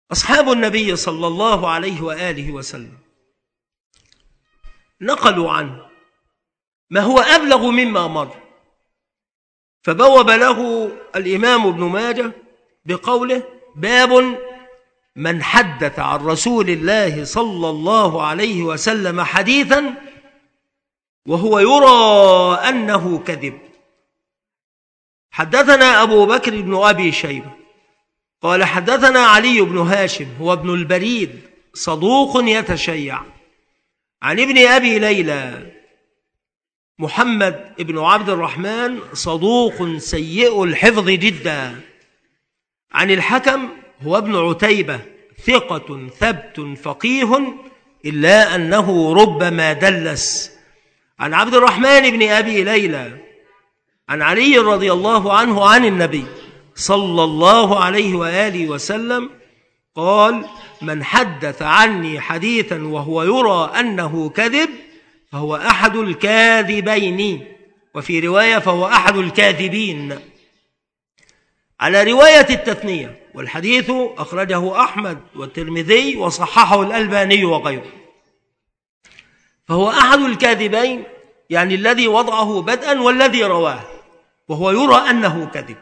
أصحاب النبي صلى الله عليه وآله وسلم نقلوا عنه ما هو أبلغ مما مر، فبوب له الإمام ابن ماجه بقوله: باب من حدث عن رسول الله صلى الله عليه وسلم حديثا وهو يرى أنه كذب. حدثنا أبو بكر بن أبي شيبة قال حدثنا علي بن هاشم هو ابن البريد صدوق يتشيع، عن ابن أبي ليلى محمد بن عبد الرحمن صدوق سيء الحفظ جدا، عن الحكم هو ابن عتيبة ثقة ثبت فقيه إلا أنه ربما دلس، عن عبد الرحمن بن أبي ليلى عن علي رضي الله عنه عن النبي صلى الله عليه وآله وسلم قال: من حدث عني حديثا وهو يرى أنه كذب فهو أحد الكاذبين، وفي رواية فهو أحد الكاذبين، على رواية التثنية، والحديث أخرجه أحمد والترمذي وصححه الألباني وغيره. فهو أحد الكاذبين يعني الذي وضعه بدءا والذي رواه وهو يرى أنه كذب،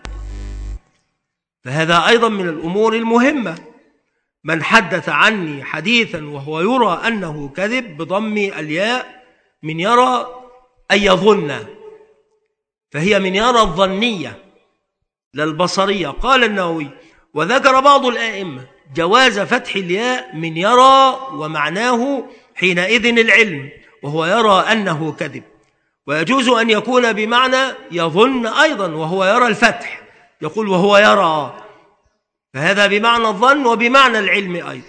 فهذا أيضا من الأمور المهمة. من حدث عني حديثا وهو يرى أنه كذب بضم الياء من يرى أي يظن، فهي من يرى الظنية للبصرية. قال النووي: وذكر بعض الآئمة جواز فتح الياء من يرى ومعناه حينئذ العلم وهو يرى أنه كذب، ويجوز أن يكون بمعنى يظن أيضا وهو يرى الفتح، يقول وهو يرى، فهذا بمعنى الظن وبمعنى العلم أيضا.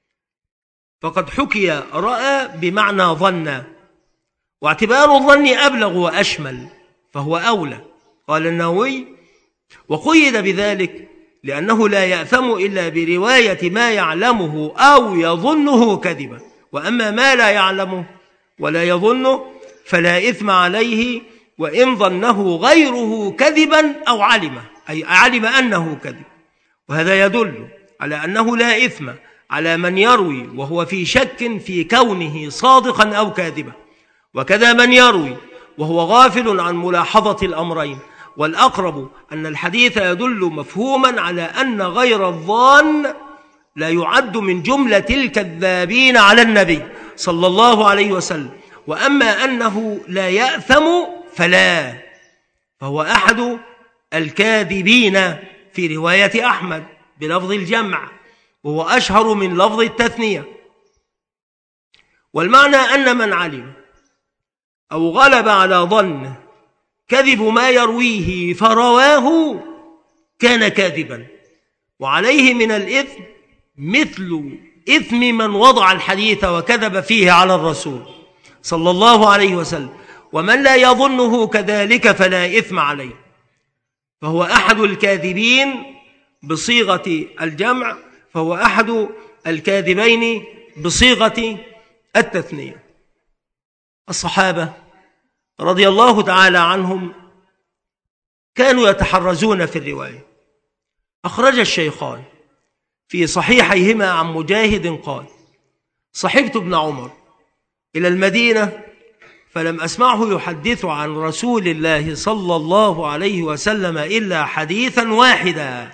فقد حكي رأى بمعنى ظن، واعتبار الظن أبلغ وأشمل فهو أولى. قال النووي: وقيد بذلك لأنه لا يأثم إلا برواية ما يعلمه أو يظنه كذبا، وأما ما لا يعلمه ولا يظنه فلا إثم عليه وإن ظنه غيره كذبا أو علمه، أي علم أنه كذب. وهذا يدل على أنه لا إثم على من يروي وهو في شك في كونه صادقا أو كاذبا، وكذا من يروي وهو غافل عن ملاحظة الأمرين. والأقرب أن الحديث يدل مفهوما على أن غير الظان لا يعد من جملة الكذابين على النبي صلى الله عليه وسلم، وأما أنه لا يأثم فلا، فهو أحد الكاذبين في رواية أحمد بلفظ الجمع، وهو أشهر من لفظ التثنية. والمعنى أن من علم أو غلب على ظن كذب ما يرويه فرواه كان كاذبا، وعليه من الإثم مثل إثم من وضع الحديث وكذب فيه على الرسول صلى الله عليه وسلم، ومن لا يظنه كذلك فلا إثم عليه، فهو أحد الكاذبين بصيغة الجمع، فهو أحد الكاذبين بصيغة التثنية. الصحابة رضي الله تعالى عنهم كانوا يتحرزون في الرواية. أخرج الشيخان في صحيحيهما عن مجاهد قال: صحبت ابن عمر إلى المدينة فلم أسمعه يحدث عن رسول الله صلى الله عليه وسلم إلا حديثا واحدا.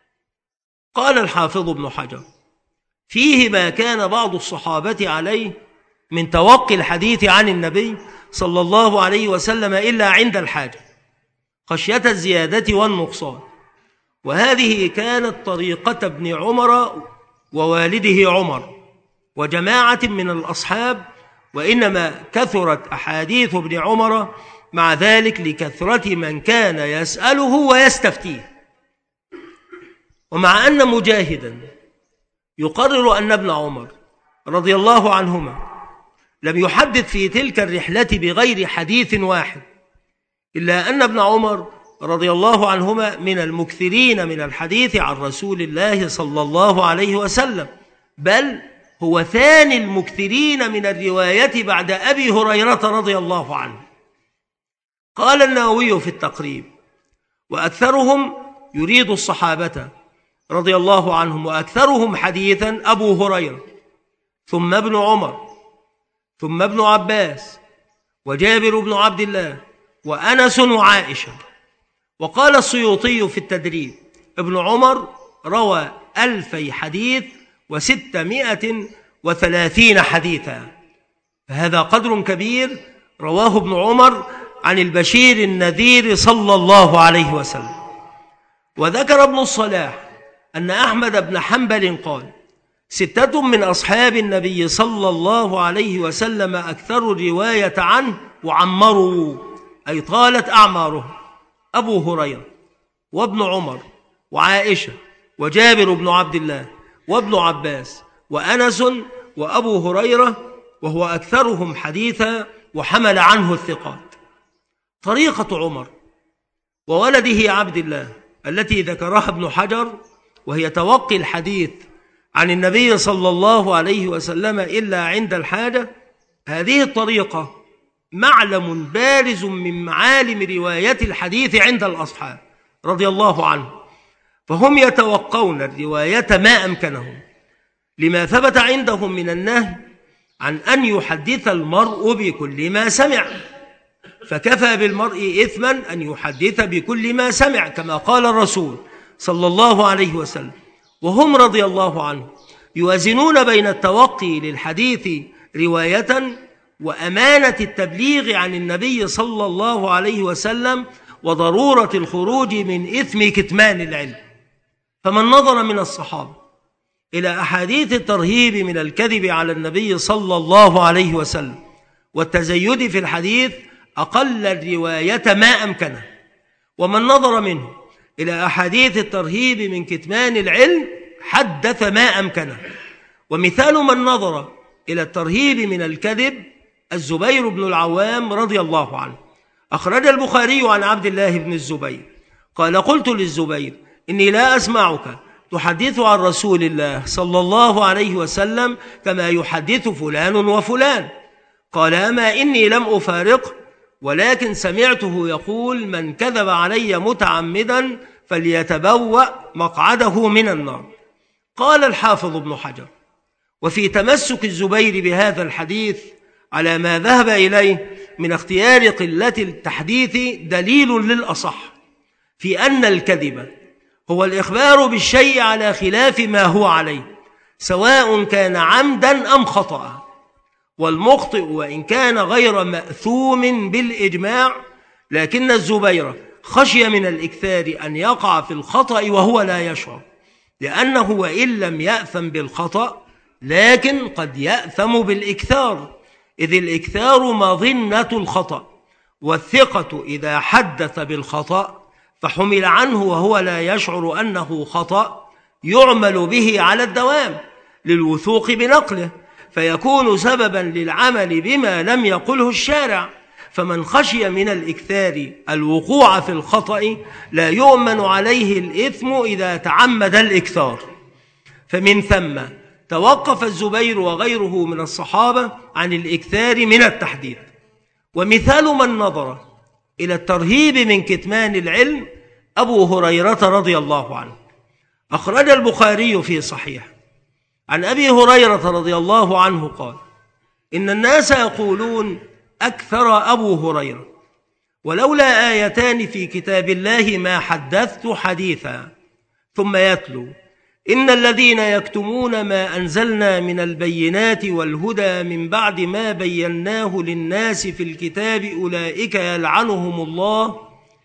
قال الحافظ ابن حجر: فيه ما كان بعض الصحابة عليه من توقي الحديث عن النبي صلى الله عليه وسلم إلا عند الحاجة خشية الزيادة والنقصان، وهذه كانت طريقة ابن عمر ووالده عمر وجماعة من الأصحاب، وإنما كثرت أحاديث ابن عمر مع ذلك لكثرة من كان يسأله ويستفتيه. ومع أن مجاهدا يقرر أن ابن عمر رضي الله عنهما لم يحدث في تلك الرحلة بغير حديث واحد، إلا أن ابن عمر رضي الله عنهما من المكثرين من الحديث عن رسول الله صلى الله عليه وسلم، بل هو ثاني المكثرين من الرواية بعد أبي هريرة رضي الله عنه. قال النووي في التقريب: وأكثرهم يريد الصحابة رضي الله عنهم، وأكثرهم حديثا أبو هريرة، ثم ابن عمر، ثم ابن عباس، وجابر بن عبد الله، وأنس وعائشة. وقال السيوطي في التدريب: ابن عمر روى 2000 حديث و630 حديثا، فهذا قدر كبير رواه ابن عمر عن البشير النذير صلى الله عليه وسلم. وذكر ابن الصلاح أن أحمد بن حنبل قال: 6 من أصحاب النبي صلى الله عليه وسلم أكثر الرواية عنه وعمروا، أي طالت أعمارهم: أبو هريرة، وابن عمر، وعائشة، وجابر بن عبد الله، وابن عباس، وأنس، وأبو هريرة، وهو أكثرهم حديثا وحمل عنه الثقات. طريقة عمر وولده عبد الله التي ذكرها ابن حجر، وهي توقي الحديث عن النبي صلى الله عليه وسلم إلا عند الحاجة، هذه الطريقة معلم بارز من معالم رواية الحديث عند الأصحاب رضي الله عنهم، فهم يتوقون الرواية ما أمكنهم، لما ثبت عندهم من النهي عن أن يحدث المرء بكل ما سمع، فكفى بالمرء إثما أن يحدث بكل ما سمع، كما قال الرسول صلى الله عليه وسلم. وهم رضي الله عنه يوازنون بين التوقي للحديث رواية وأمانة التبليغ عن النبي صلى الله عليه وسلم وضرورة الخروج من إثم كتمان العلم. فمن نظر من الصحابة إلى أحاديث الترهيب من الكذب على النبي صلى الله عليه وسلم والتزيد في الحديث أقل الرواية ما أمكنه، ومن نظر منه إلى أحاديث الترهيب من كتمان العلم حدث ما أمكنه. ومثال من نظر إلى الترهيب من الكذب الزبير بن العوام رضي الله عنه. أخرج البخاري عن عبد الله بن الزبير قال: قلت للزبير: إني لا أسمعك تحدث عن رسول الله صلى الله عليه وسلم كما يحدث فلان وفلان. قال: أما إني لم أفارقه، ولكن سمعته يقول: من كذب علي متعمدا فليتبوأ مقعده من النار. قال الحافظ ابن حجر: وفي تمسك الزبير بهذا الحديث على ما ذهب إليه من اختيار قلة التحديث دليل للأصح في أن الكذب هو الإخبار بالشيء على خلاف ما هو عليه، سواء كان عمدا أم خطأ. والمخطئ وإن كان غير مأثوم بالإجماع، لكن الزبير خشي من الإكثار أن يقع في الخطأ وهو لا يشعر، لأنه وإن لم يأثم بالخطأ لكن قد يأثم بالإكثار، إذ الإكثار مظنة الخطأ، والثقة إذا حدث بالخطأ فحمل عنه وهو لا يشعر أنه خطأ يعمل به على الدوام للوثوق بنقله، فيكون سببا للعمل بما لم يقله الشارع. فمن خشي من الإكثار الوقوع في الخطأ لا يؤمن عليه الإثم إذا تعمد الإكثار. فمن ثم توقف الزبير وغيره من الصحابة عن الإكثار من التحديث. ومثال من نظر إلى الترهيب من كتمان العلم أبو هريرة رضي الله عنه. أخرج البخاري في صحيح عن أبي هريرة رضي الله عنه قال: إن الناس يقولون أكثر أبو هريرة، ولولا آيتان في كتاب الله ما حدثت حديثا. ثم يتلو: إن الذين يكتمون ما أنزلنا من البينات والهدى من بعد ما بيناه للناس في الكتاب أولئك يلعنهم الله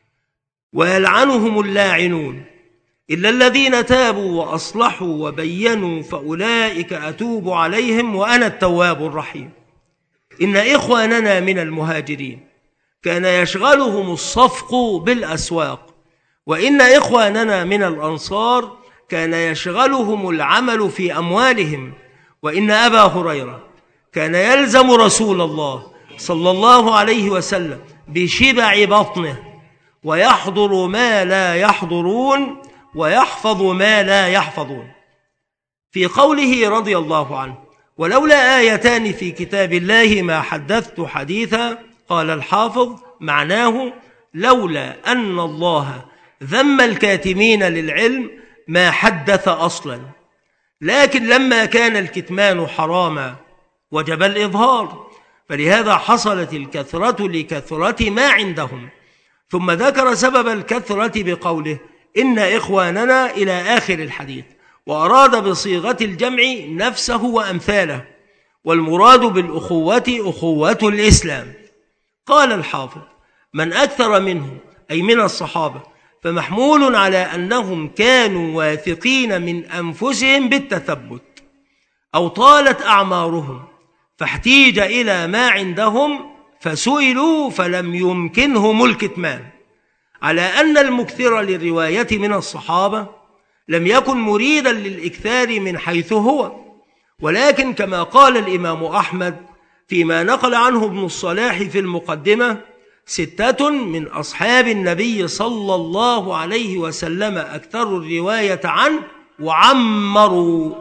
ويلعنهم اللاعنون إلا الذين تابوا وأصلحوا وبينوا فأولئك أتوب عليهم وأنا التواب الرحيم. إن إخواننا من المهاجرين كان يشغلهم الصفق بالأسواق، وإن إخواننا من الأنصار كان يشغلهم العمل في أموالهم، وإن أبا هريرة كان يلزم رسول الله صلى الله عليه وسلم بشبع بطنه، ويحضر ما لا يحضرون ويحفظ ما لا يحفظون. في قوله رضي الله عنه: ولولا آيتان في كتاب الله ما حدثت حديثا، قال الحافظ: معناه لولا أن الله ذم الكاتمين للعلم ما حدث أصلا، لكن لما كان الكتمان حراما وجب الإظهار، فلهذا حصلت الكثرة لكثرة ما عندهم. ثم ذكر سبب الكثرة بقوله إن إخواننا إلى آخر الحديث، وأراد بصيغة الجمع نفسه وأمثاله، والمراد بالأخوة أخوة الإسلام. قال الحافظ من أكثر منهم أي من الصحابة فمحمول على أنهم كانوا واثقين من أنفسهم بالتثبت، أو طالت أعمارهم فاحتيج إلى ما عندهم فسئلوا فلم يمكنهم الكتمان، على أن المكثر للرواية من الصحابة لم يكن مريدا للإكثار من حيث هو، ولكن كما قال الإمام أحمد فيما نقل عنه ابن الصلاح في المقدمة 6 من أصحاب النبي صلى الله عليه وسلم أكثروا الرواية عنه وعمروا،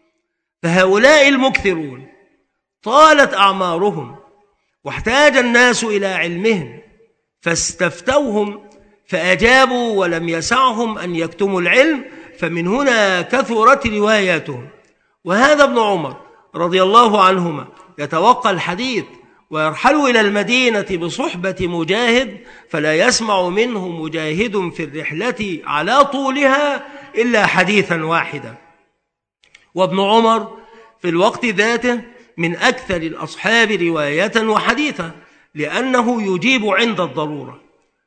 فهؤلاء المكثرون طالت أعمارهم واحتاج الناس إلى علمهم فاستفتوهم فأجابوا ولم يسعهم أن يكتموا العلم، فمن هنا كثرت رواياتهم. وهذا ابن عمر رضي الله عنهما يتوقى الحديث ويرحل إلى المدينة بصحبة مجاهد، فلا يسمع منه مجاهد في الرحلة على طولها إلا حديثا واحدا. وابن عمر في الوقت ذاته من أكثر الأصحاب رواية وحديثا، لأنه يجيب عند الضرورة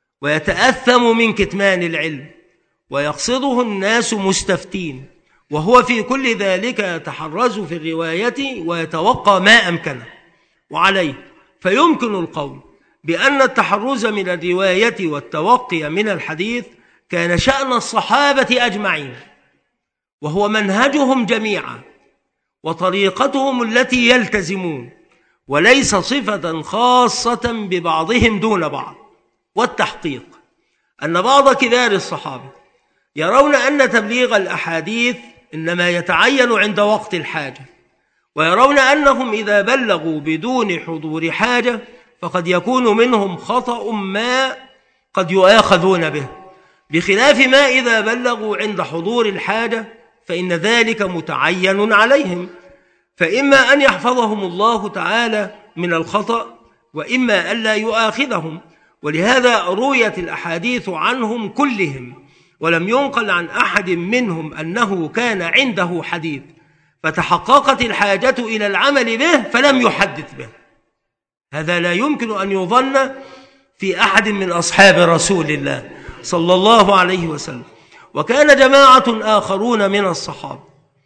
ويتأثم من كتمان العلم ويقصده الناس مستفتين، وهو في كل ذلك يتحرز في الرواية ويتوقى ما أمكنه. وعليه فيمكن القول بأن التحرز من الرواية والتوقي من الحديث كان شأن الصحابة أجمعين، وهو منهجهم جميعا وطريقتهم التي يلتزمون، وليس صفة خاصة ببعضهم دون بعض. والتحقيق أن بعض كبار الصحابة يرون أن تبليغ الأحاديث إنما يتعين عند وقت الحاجة، ويرون أنهم إذا بلغوا بدون حضور حاجة فقد يكون منهم خطأ ما قد يؤاخذون به، بخلاف ما إذا بلغوا عند حضور الحاجة فإن ذلك متعين عليهم، فإما أن يحفظهم الله تعالى من الخطأ وإما ألا يؤاخذهم. ولهذا رويت الأحاديث عنهم كلهم، ولم ينقل عن أحد منهم أنه كان عنده حديث فتحققت الحاجة إلى العمل به فلم يحدث به. هذا لا يمكن أن يظن في أحد من أصحاب رسول الله صلى الله عليه وسلم. وكان جماعة آخرون من الصحابة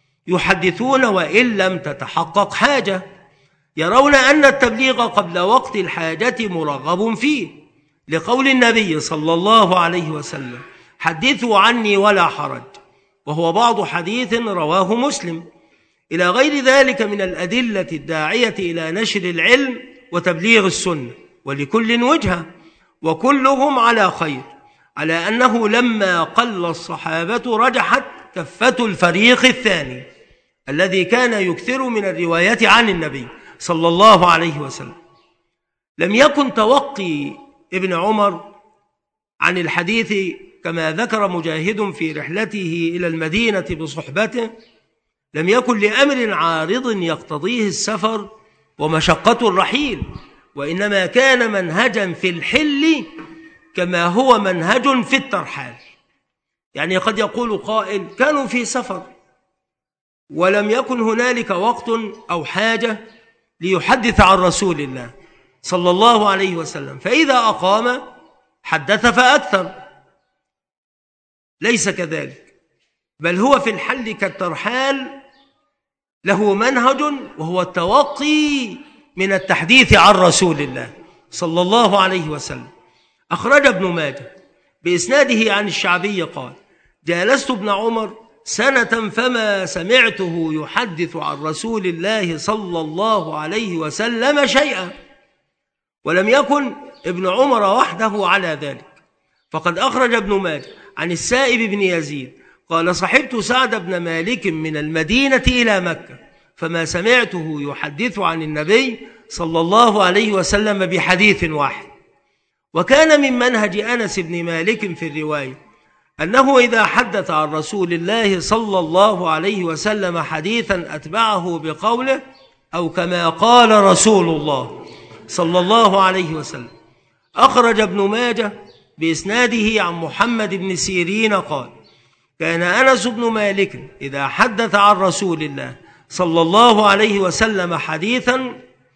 يحدثون وإن لم تتحقق حاجة، يرون أن التبليغ قبل وقت الحاجة مرغب فيه، لقول النبي صلى الله عليه وسلم حدثوا عني ولا حرج، وهو بعض حديث رواه مسلم، إلى غير ذلك من الأدلة الداعية إلى نشر العلم وتبليغ السنة، ولكل وجهة وكلهم على خير، على أنه لما قل الصحابة رجحت كفة الفريق الثاني الذي كان يكثر من الرواية عن النبي صلى الله عليه وسلم. لم يكن توقي ابن عمر عن الحديث كما ذكر مجاهد في رحلته إلى المدينة بصحبته، لم يكن لأمر عارض يقتضيه السفر ومشقة الرحيل، وإنما كان منهجا في الحل كما هو منهج في الترحال. يعني قد يقول قائل كانوا في سفر ولم يكن هنالك وقت أو حاجة ليحدث عن رسول الله صلى الله عليه وسلم، فإذا أقام حدث فأكثر. ليس كذلك، بل هو في الحل كالترحال له منهج، وهو التوقي من التحديث عن رسول الله صلى الله عليه وسلم. أخرج ابن ماجه بإسناده عن الشعبي قال جالست ابن عمر سنة فما سمعته يحدث عن رسول الله صلى الله عليه وسلم شيئا. ولم يكن ابن عمر وحده على ذلك، فقد أخرج ابن ماجه عن السائب بن يزيد قال صحبت سعد بن مالك من المدينة إلى مكة فما سمعته يحدث عن النبي صلى الله عليه وسلم بحديث واحد. وكان من منهج أنس بن مالك في الرواية أنه إذا حدث عن رسول الله صلى الله عليه وسلم حديثا أتبعه بقوله أو كما قال رسول الله صلى الله عليه وسلم. أخرج ابن ماجه بإسناده عن محمد بن سيرين قال: كان أنس بن مالك إذا حدث عن رسول الله صلى الله عليه وسلم حديثا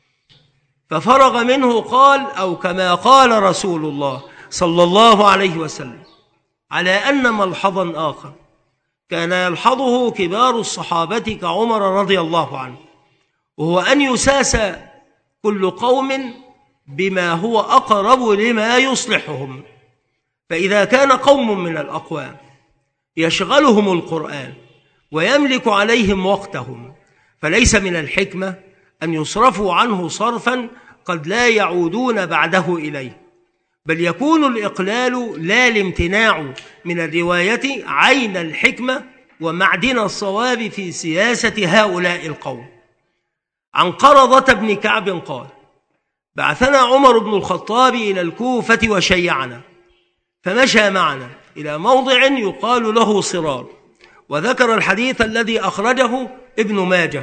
ففرغ منه قال أو كما قال رسول الله صلى الله عليه وسلم، على أن ملحظا آخر كان يلحظه كبار الصحابة كعمر رضي الله عنه، وهو أن يساس كل قوم بما هو أقرب لما يصلحهم. فإذا كان قوم من الأقوام يشغلهم القرآن ويملك عليهم وقتهم، فليس من الحكمة أن يصرفوا عنه صرفا قد لا يعودون بعده إليه، بل يكون الإقلال لا الامتناع من الرواية عين الحكمة ومعدن الصواب في سياسة هؤلاء القوم. عن قرظة بن كعب قال: بعثنا عمر بن الخطاب إلى الكوفة وشيعنا، فمشى معنا إلى موضع يقال له صرار، وذكر الحديث الذي أخرجه ابن ماجه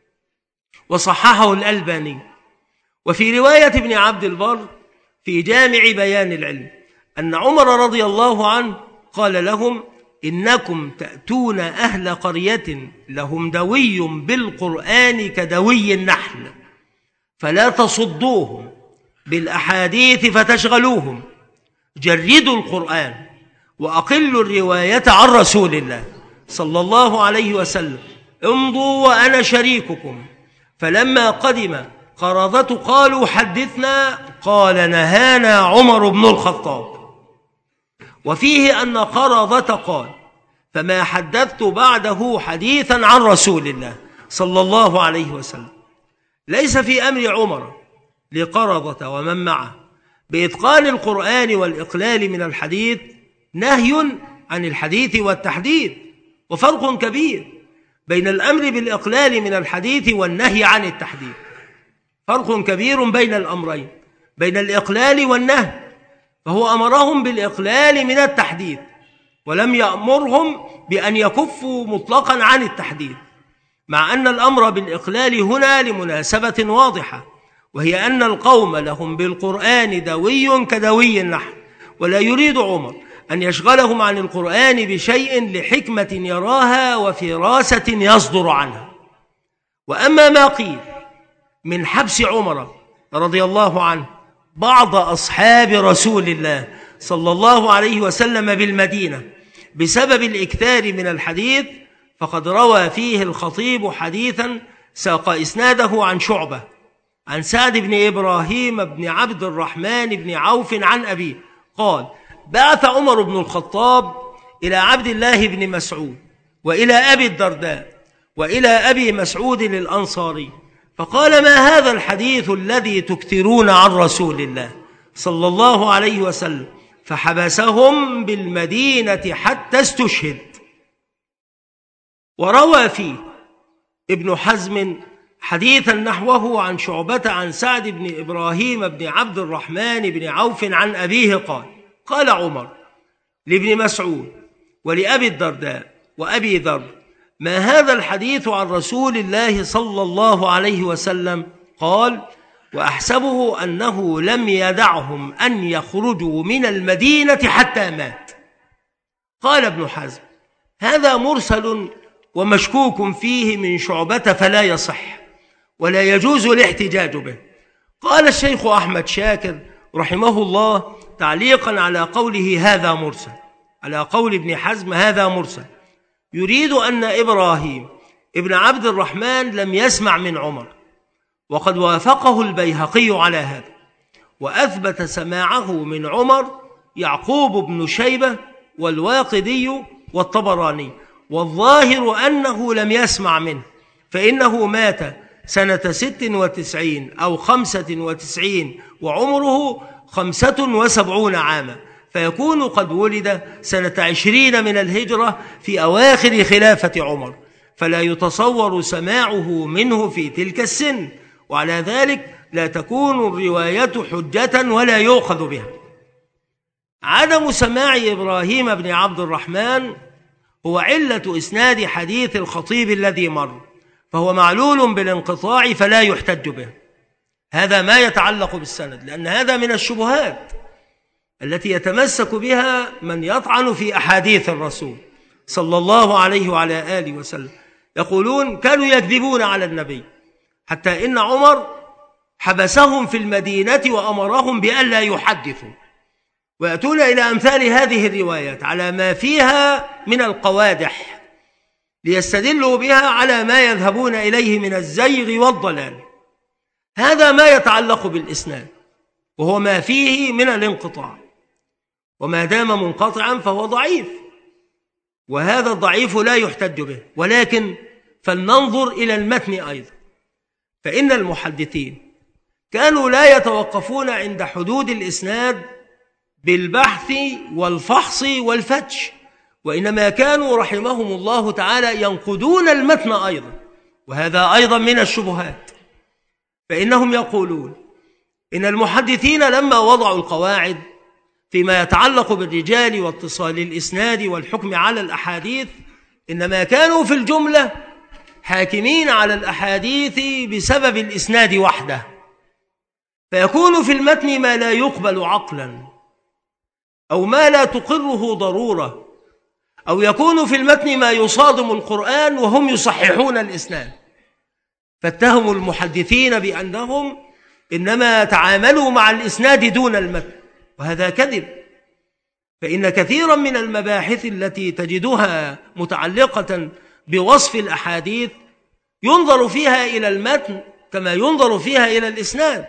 وصححه الألباني. وفي رواية ابن عبد البر في جامع بيان العلم أن عمر رضي الله عنه قال لهم: إنكم تأتون أهل قرية لهم دوي بالقرآن كدوي النحل، فلا تصدوهم بالأحاديث فتشغلوهم، جردوا القرآن وأقلوا الرواية عن رسول الله صلى الله عليه وسلم، امضوا وأنا شريككم. فلما قدم قرظة قالوا: حدثنا. قال: نهانا عمر بن الخطاب. وفيه أن قرظة قال: فما حدثت بعده حديثا عن رسول الله صلى الله عليه وسلم. ليس في أمر عمر لقرظة ومن معه بإتقان القرآن والإقلال من الحديث نهي عن الحديث والتحديث، وفرق كبير بين الأمر بالإقلال من الحديث والنهي عن التحديث. فرق كبير بين الأمرين، بين الإقلال والنهي، فهو أمرهم بالإقلال من التحديث ولم يأمرهم بأن يكفوا مطلقا عن التحديث، مع أن الأمر بالإقلال هنا لمناسبة واضحة، وهي أن القوم لهم بالقرآن دوي كدوي النحل، ولا يريد عمر أن يشغلهم عن القرآن بشيء لحكمة يراها وفراسة يصدر عنها. وأما ما قيل من حبس عمر رضي الله عنه بعض أصحاب رسول الله صلى الله عليه وسلم بالمدينة بسبب الإكثار من الحديث، فقد روى فيه الخطيب حديثا ساق إسناده عن شعبة عن سعد بن إبراهيم بن عبد الرحمن بن عوف عن أبيه قال: بعث عمر بن الخطاب إلى عبد الله بن مسعود وإلى أبي الدرداء وإلى أبي مسعود الأنصاري، فقال: ما هذا الحديث الذي تكثرون عن رسول الله صلى الله عليه وسلم؟ فحبسهم بالمدينة حتى استشهد. وروى فيه ابن حزم حديثا نحوه عن شعبة عن سعد بن إبراهيم بن عبد الرحمن بن عوف عن أبيه قال: قال عمر لابن مسعود ولأبي الدرداء وأبي ذر: ما هذا الحديث عن رسول الله صلى الله عليه وسلم؟ قال: وأحسبه أنه لم يدعهم أن يخرجوا من المدينة حتى مات. قال ابن حزم: هذا مرسل ومشكوك فيه من شعبة فلا يصح ولا يجوز الاحتجاج به. قال الشيخ أحمد شاكر رحمه الله تعليقا على قوله هذا مرسل، على قول ابن حزم هذا مرسل، يريد أن إبراهيم ابن عبد الرحمن لم يسمع من عمر، وقد وافقه البيهقي على هذا، وأثبت سماعه من عمر يعقوب بن شيبة والواقدي والطبراني، والظاهر أنه لم يسمع منه، فإنه مات سنة 96 أو 95 وعمره 75 عاما، فيكون قد ولد سنة 20 من الهجرة في أواخر خلافة عمر، فلا يتصور سماعه منه في تلك السن، وعلى ذلك لا تكون الرواية حجة ولا يؤخذ بها. عدم سماع إبراهيم بن عبد الرحمن هو علة إسناد حديث الخطيب الذي مر، فهو معلول بالانقطاع فلا يحتج به. هذا ما يتعلق بالسند، لأن هذا من الشبهات التي يتمسك بها من يطعن في أحاديث الرسول صلى الله عليه وعلى آله وسلم. يقولون كانوا يكذبون على النبي حتى إن عمر حبسهم في المدينة وأمرهم بأن لا يحدثوا، ويأتون إلى أمثال هذه الروايات على ما فيها من القوادح ليستدلوا بها على ما يذهبون إليه من الزيغ والضلال. هذا ما يتعلق بالإسناد، وهو ما فيه من الانقطاع، وما دام منقطعا فهو ضعيف، وهذا الضعيف لا يحتج به. ولكن فلننظر إلى المتن أيضا، فإن المحدثين كانوا لا يتوقفون عند حدود الإسناد بالبحث والفحص والفتش، وإنما كانوا رحمهم الله تعالى ينقدون المتن أيضا، وهذا أيضا من الشبهات. فإنهم يقولون إن المحدثين لما وضعوا القواعد فيما يتعلق بالرجال واتصال الإسناد والحكم على الأحاديث، إنما كانوا في الجملة حاكمين على الأحاديث بسبب الإسناد وحده، فيكون في المتن ما لا يقبل عقلا أو ما لا تقره ضرورة، أو يكون في المتن ما يصادم القرآن وهم يصححون الإسناد، فاتهموا المحدثين بأنهم إنما تعاملوا مع الإسناد دون المتن، وهذا كذب. فإن كثيرا من المباحث التي تجدها متعلقة بوصف الأحاديث ينظر فيها إلى المتن كما ينظر فيها إلى الإسناد،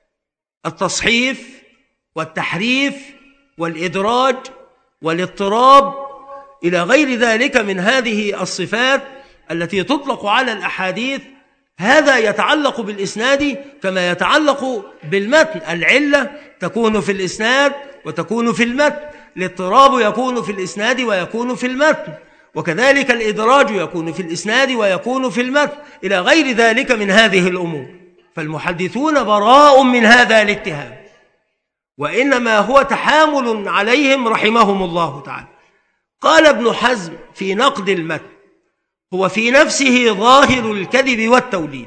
التصحيف والتحريف والإدراج والاضطراب إلى غير ذلك من هذه الصفات التي تطلق على الأحاديث. هذا يتعلق بالإسناد كما يتعلق بالمتن، العلة تكون في الإسناد وتكون في المتن، الاضطراب يكون في الإسناد ويكون في المتن، وكذلك الإدراج يكون في الإسناد ويكون في المتن، إلى غير ذلك من هذه الأمور. فالمحدثون براء من هذا الاتهام، وإنما هو تحامل عليهم رحمهم الله تعالى. قال ابن حزم في نقد المتن: هو في نفسه ظاهر الكذب والتوليد،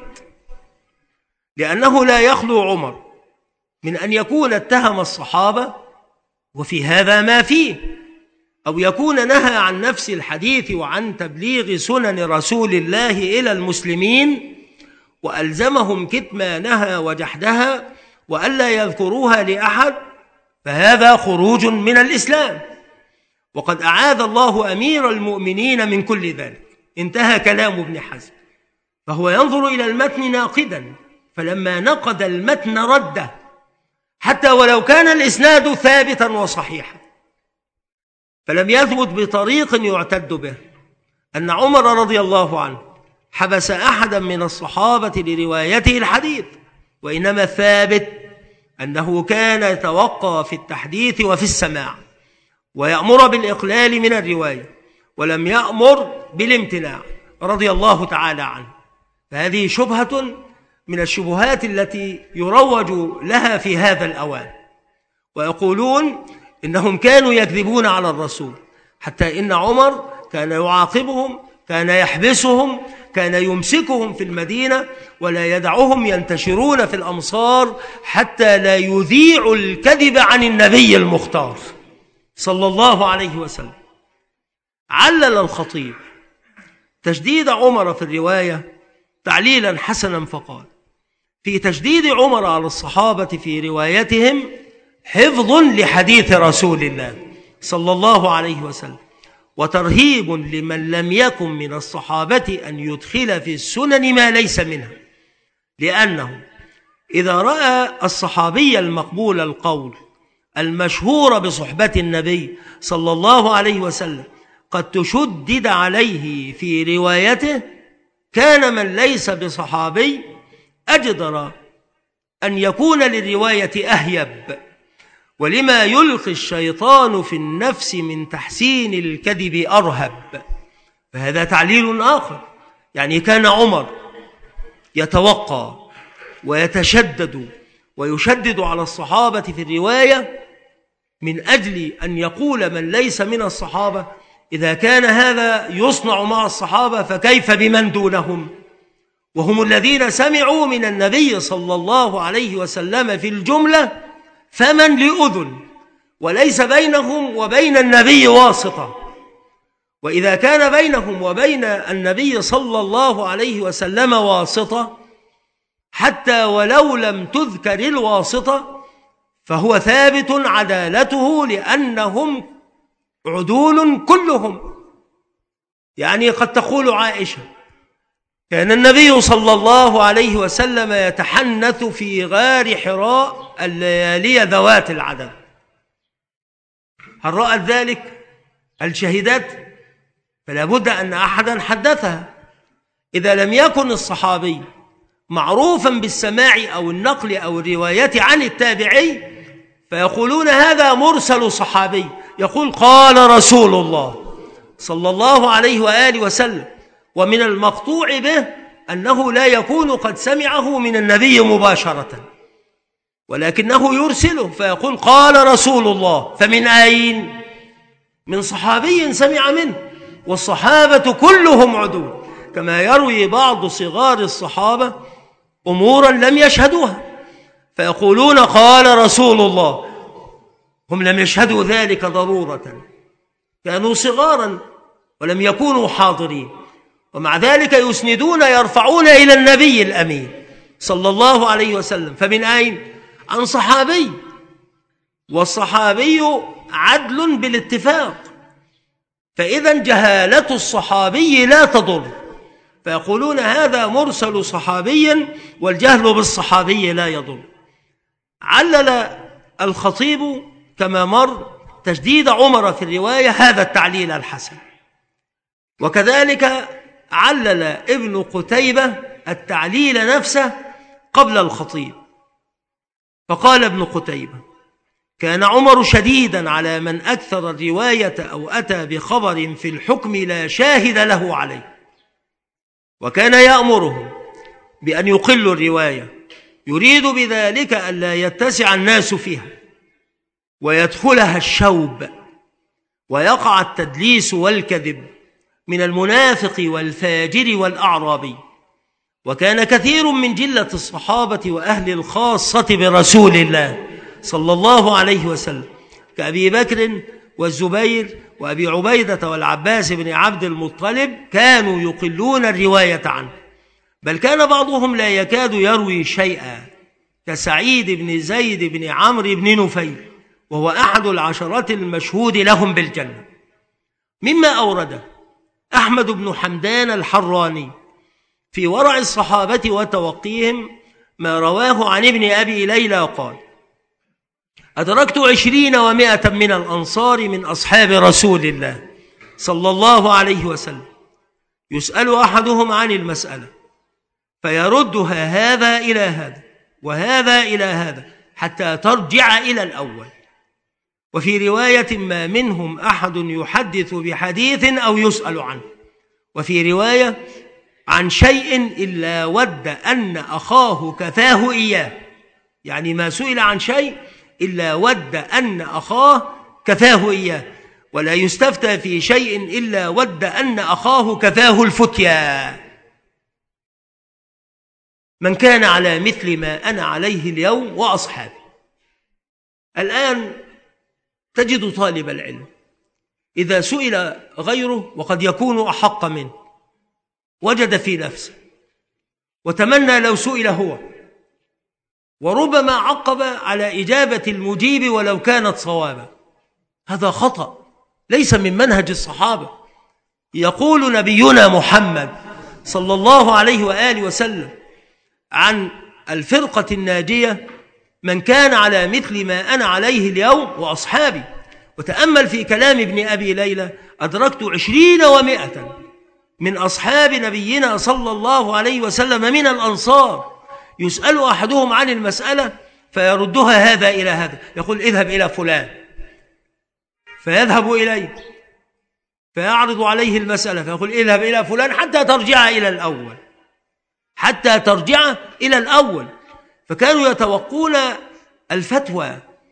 لأنه لا يخلو عمر من أن يكون اتهم الصحابة وفي هذا ما فيه، أو يكون نهى عن نفس الحديث وعن تبليغ سنن رسول الله إلى المسلمين، وألزمهم كتمانها وجحدها وألا يذكروها لأحد، فهذا خروج من الإسلام، وقد أعاذ الله أمير المؤمنين من كل ذلك. انتهى كلام ابن حزم. فهو ينظر إلى المتن ناقدا، فلما نقد المتن رده حتى ولو كان الإسناد ثابتا وصحيحا، فلم يثبت بطريق يعتد به أن عمر رضي الله عنه حبس أحدا من الصحابة لروايته الحديث، وإنما الثابت أنه كان يتوقى في التحديث وفي السماع، ويأمر بالإقلال من الرواية، ولم يأمر بالامتناع رضي الله تعالى عنه. فهذه شبهة من الشبهات التي يروج لها في هذا الأوان، ويقولون إنهم كانوا يكذبون على الرسول، حتى إن عمر كان يعاقبهم، كان يحبسهم، كان يمسكهم في المدينة ولا يدعهم ينتشرون في الأمصار حتى لا يذيعوا الكذب عن النبي المختار صلى الله عليه وسلم. علل الخطيب تشديد عمر في الرواية تعليلا حسنا فقال: في تشديد عمر على الصحابة في روايتهم حفظ لحديث رسول الله صلى الله عليه وسلم، وترهيب لمن لم يكن من الصحابة أن يدخل في السنن ما ليس منها، لأنه إذا رأى الصحابي المقبول القول المشهور بصحبة النبي صلى الله عليه وسلم قد تشدد عليه في روايته، كان من ليس بصحابي أجدر أن يكون للرواية أهيب، ولما يلقي الشيطان في النفس من تحسين الكذب أرهب. فهذا تعليل آخر، يعني كان عمر يتوقى ويتشدد ويشدد على الصحابة في الرواية من أجل أن يقول من ليس من الصحابة إذا كان هذا يصنع مع الصحابة فكيف بمن دونهم، وهم الذين سمعوا من النبي صلى الله عليه وسلم في الجملة فمن لأذن، وليس بينهم وبين النبي واسطة. وإذا كان بينهم وبين النبي صلى الله عليه وسلم واسطة حتى ولو لم تذكر الواسطة فهو ثابت عدالته، لأنهم عدول كلهم. يعني قد تقول عائشة كان النبي صلى الله عليه وسلم يتحنث في غار حراء الليالي ذوات العدد. هل رأت ذلك؟ هل شهدت؟ فلا بد أن أحدا حدثها. إذا لم يكن الصحابي معروفا بالسماع أو النقل أو الرواية عن التابعي فيقولون هذا مرسل صحابي، يقول قال رسول الله صلى الله عليه وآله وسلم. ومن المقطوع به أنه لا يكون قد سمعه من النبي مباشرة، ولكنه يرسله فيقول قال رسول الله. فمن أين؟ من صحابي سمع منه، والصحابة كلهم عدول، كما يروي بعض صغار الصحابة أمورا لم يشهدوها فيقولون قال رسول الله، هم لم يشهدوا ذلك ضرورة، كانوا صغارا ولم يكونوا حاضرين، ومع ذلك يسندون يرفعون إلى النبي الأمين صلى الله عليه وسلم. فمن أين؟ عن صحابي، والصحابي عدل بالاتفاق، فإذا جهالة الصحابي لا تضر، فيقولون هذا مرسل صحابي والجهل بالصحابي لا يضر. علل الخطيب كما مر تشديد عمر في الرواية هذا التعليل الحسن، وكذلك علل ابن قتيبة التعليل نفسه قبل الخطيب، فقال ابن قتيبة كان عمر شديدا على من أكثر الرواية أو أتى بخبر في الحكم لا شاهد له عليه، وكان يأمرهم بأن يقلوا الرواية، يريد بذلك ألا يتسع الناس فيها ويدخلها الشوب ويقع التدليس والكذب من المنافق والفاجر والأعرابي. وكان كثير من جلة الصحابة وأهل الخاصة برسول الله صلى الله عليه وسلم كأبي بكر والزبير وأبي عبيدة والعباس بن عبد المطلب كانوا يقلون الرواية عنه، بل كان بعضهم لا يكاد يروي شيئا، كسعيد بن زيد بن عمرو بن نفيل، وهو أحد العشرة المشهود لهم بالجنة. مما أورده أحمد بن حمدان الحراني في ورع الصحابة وتوقيهم ما رواه عن ابن أبي ليلى قال أدركت 20 و100 من الأنصار من أصحاب رسول الله صلى الله عليه وسلم، يسأل أحدهم عن المسألة فيردها هذا إلى هذا وهذا إلى هذا حتى ترجع إلى الأول. وفي رواية ما منهم أحد يحدث بحديث أو يسأل عنه، وفي رواية عن شيء إلا ود أن أخاه كفاه إياه، يعني ما سئل عن شيء إلا ود أن أخاه كفاه إياه، ولا يستفتى في شيء إلا ود أن أخاه كفاه الفتيا. من كان على مثل ما أنا عليه اليوم وأصحابي. الآن تجد طالب العلم إذا سئل غيره وقد يكون أحق منه وجد في نفسه وتمنى لو سئل هو، وربما عقب على إجابة المجيب ولو كانت صوابا. هذا خطأ ليس من منهج الصحابة. يقول نبينا محمد صلى الله عليه وآله وسلم عن الفرقة الناجية من كان على مثل ما أنا عليه اليوم وأصحابي. وتأمل في كلام ابن أبي ليلى أدركت 20 و100 من أصحاب نبينا صلى الله عليه وسلم من الأنصار، يسأل أحدهم عن المسألة فيردها هذا إلى هذا، يقول اذهب إلى فلان، فيذهب إليه فيعرض عليه المسألة فيقول اذهب إلى فلان حتى ترجع إلى الأول، حتى ترجع إلى الأول. فكانوا يتوقون الفتوى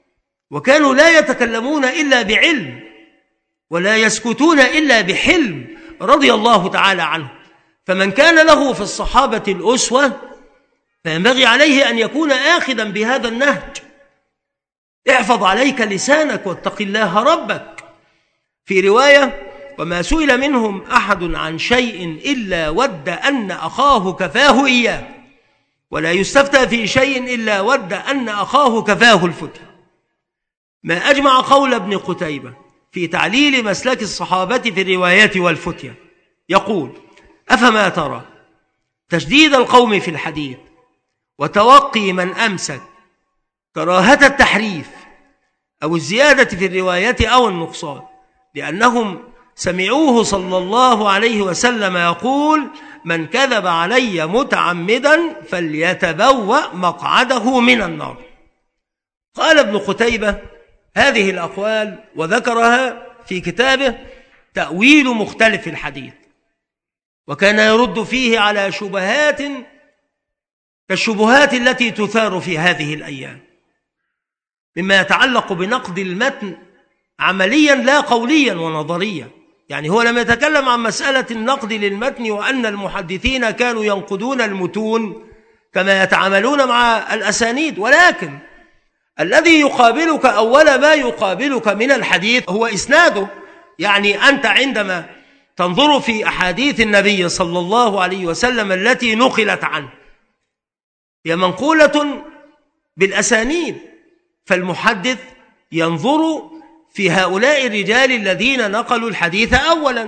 وكانوا لا يتكلمون إلا بعلم ولا يسكتون إلا بحلم رضي الله تعالى عنه. فمن كان له في الصحابة الأسوة فينبغي عليه أن يكون آخذا بهذا النهج. احفظ عليك لسانك واتق الله ربك. في رواية: وما سئل منهم أحد عن شيء إلا ود أن أخاه كفاه إياه، ولا يستفتى في شيء إلا ود أن أخاه كفاه الفتى. ما أجمع قول ابن قتيبة في تعليل مسلك الصحابة في الروايات والفتية. يقول: أفما ترى تشديد القوم في الحديث وتوقي من أمسك كراهة التحريف أو الزيادة في الروايات أو النقصان، لأنهم سمعوه صلى الله عليه وسلم يقول: من كذب علي متعمدا فليتبوأ مقعده من النار. قال ابن قتيبة هذه الأقوال وذكرها في كتابه تأويل مختلف الحديث، وكان يرد فيه على شبهات كالشبهات التي تثار في هذه الأيام مما يتعلق بنقد المتن عمليا لا قوليا ونظريا. يعني هو لم يتكلم عن مسألة النقد للمتن وأن المحدثين كانوا ينقدون المتون كما يتعاملون مع الأسانيد، ولكن الذي يقابلك أول ما يقابلك من الحديث هو إسناده. يعني أنت عندما تنظر في أحاديث النبي صلى الله عليه وسلم التي نقلت عنه هي منقولة بالأسانيد، فالمحدث ينظر في هؤلاء الرجال الذين نقلوا الحديث أولا،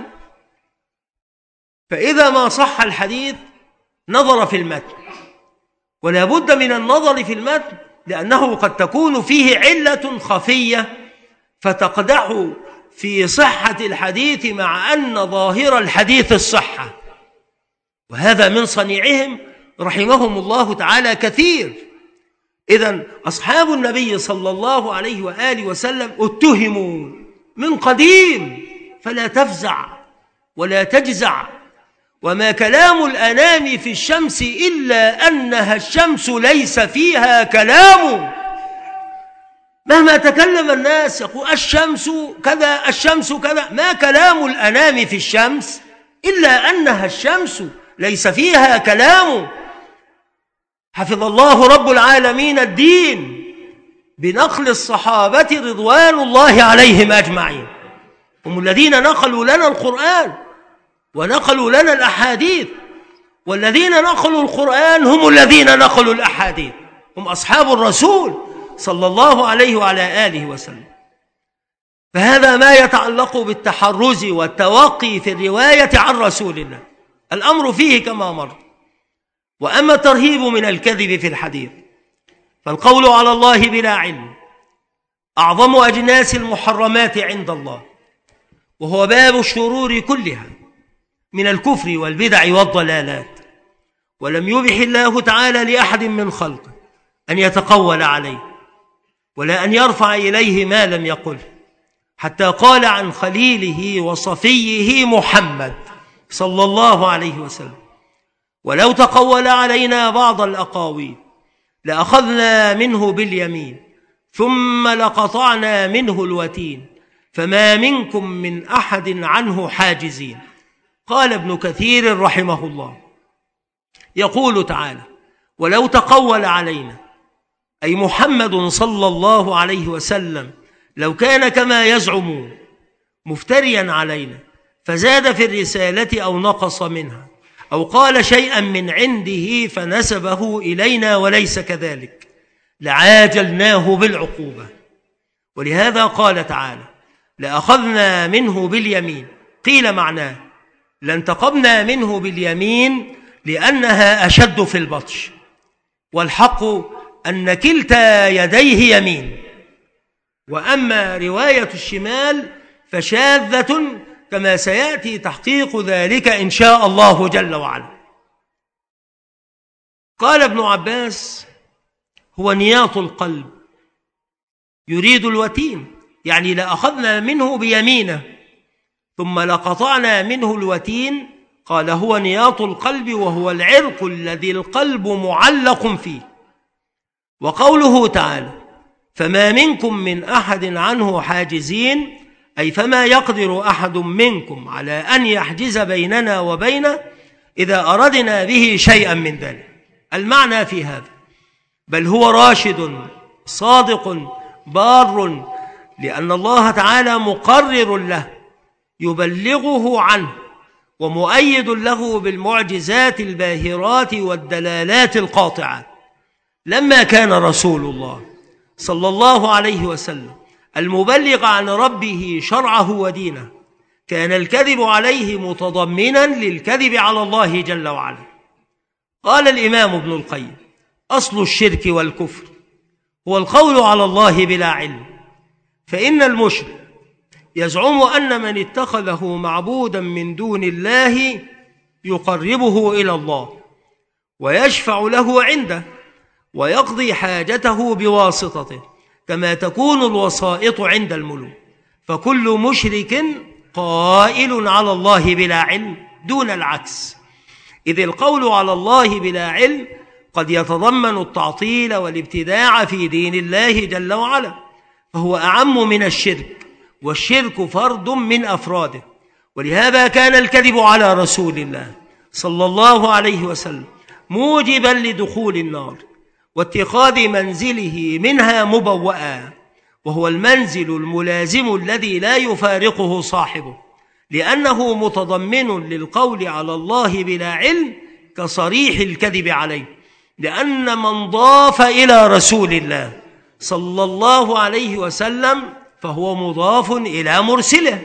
فإذا ما صح الحديث نظر في المتن، ولا بد من النظر في المتن لأنه قد تكون فيه علة خفية فتقدح في صحة الحديث مع أن ظاهر الحديث الصحة، وهذا من صنيعهم رحمهم الله تعالى كثير. إذن أصحاب النبي صلى الله عليه وآله وسلم اتهموا من قديم، فلا تفزع ولا تجزع. وما كلام الأنام في الشمس إلا أنها الشمس ليس فيها كلام. مهما تكلم الناس يقول الشمس كذا الشمس كذا، ما كلام الأنام في الشمس إلا أنها الشمس ليس فيها كلام. حفظ الله رب العالمين الدين بنقل الصحابة رضوان الله عليهم أجمعين، هم الذين نقلوا لنا القرآن ونقلوا لنا الأحاديث، والذين نقلوا القرآن هم الذين نقلوا الأحاديث، هم أصحاب الرسول صلى الله عليه وعلى آله وسلم. فهذا ما يتعلق بالتحرز والتوقي في الرواية عن رسول الله، الأمر فيه كما مر. وأما الترهيب من الكذب في الحديث فالقول على الله بلا علم أعظم أجناس المحرمات عند الله، وهو باب الشرور كلها من الكفر والبدع والضلالات. ولم يبح الله تعالى لأحد من خلقه أن يتقول عليه ولا أن يرفع إليه ما لم يقل، حتى قال عن خليله وصفيه محمد صلى الله عليه وسلم: ولو تقول علينا بعض الأقاويل لأخذنا منه باليمين ثم لقطعنا منه الوتين فما منكم من أحد عنه حاجزين. قال ابن كثير رحمه الله: يقول تعالى: ولو تقول علينا، أي محمد صلى الله عليه وسلم لو كان كما يزعمون مفتريا علينا فزاد في الرسالة أو نقص منها أو قال شيئا من عنده فنسبه إلينا وليس كذلك لعاجلناه بالعقوبة. ولهذا قال تعالى: لأخذنا منه باليمين. قيل معناه لانتقمنا منه باليمين لأنها أشد في البطش، والحق أن كلتا يديه يمين. وأما رواية الشمال فشاذة كما سيأتي تحقيق ذلك إن شاء الله جل وعلا. قال ابن عباس: هو نياط القلب يريد الوتين، يعني لأخذنا منه بيمينه ثم لقطعنا منه الوتين. قال: هو نياط القلب وهو العرق الذي القلب معلق فيه. وقوله تعالى: فما منكم من أحد عنه حاجزين، أي فما يقدر أحد منكم على أن يحجز بيننا وبينه إذا أردنا به شيئا من ذلك. المعنى في هذا بل هو راشد صادق بار، لأن الله تعالى مقرر له يبلغه عنه ومؤيد له بالمعجزات الباهرات والدلالات القاطعات. لما كان رسول الله صلى الله عليه وسلم المبلغ عن ربه شرعه ودينه، كان الكذب عليه متضمنا للكذب على الله جل وعلا. قال الإمام ابن القيم: أصل الشرك والكفر هو القول على الله بلا علم، فإن المشرك يزعم أن من اتخذه معبودا من دون الله يقربه إلى الله ويشفع له عنده ويقضي حاجته بواسطته، كما تكون الوسائط عند الملوك. فكل مشرك قائل على الله بلا علم دون العكس، إذ القول على الله بلا علم قد يتضمن التعطيل والابتداع في دين الله جل وعلا، فهو أعم من الشرك، والشرك فرد من أفراده. ولهذا كان الكذب على رسول الله صلى الله عليه وسلم موجبا لدخول النار واتخاذ منزله منها مبوأ، وهو المنزل الملازم الذي لا يفارقه صاحبه، لأنه متضمن للقول على الله بلا علم كصريح الكذب عليه، لأن من ضاف إلى رسول الله صلى الله عليه وسلم فهو مضاف إلى مرسله.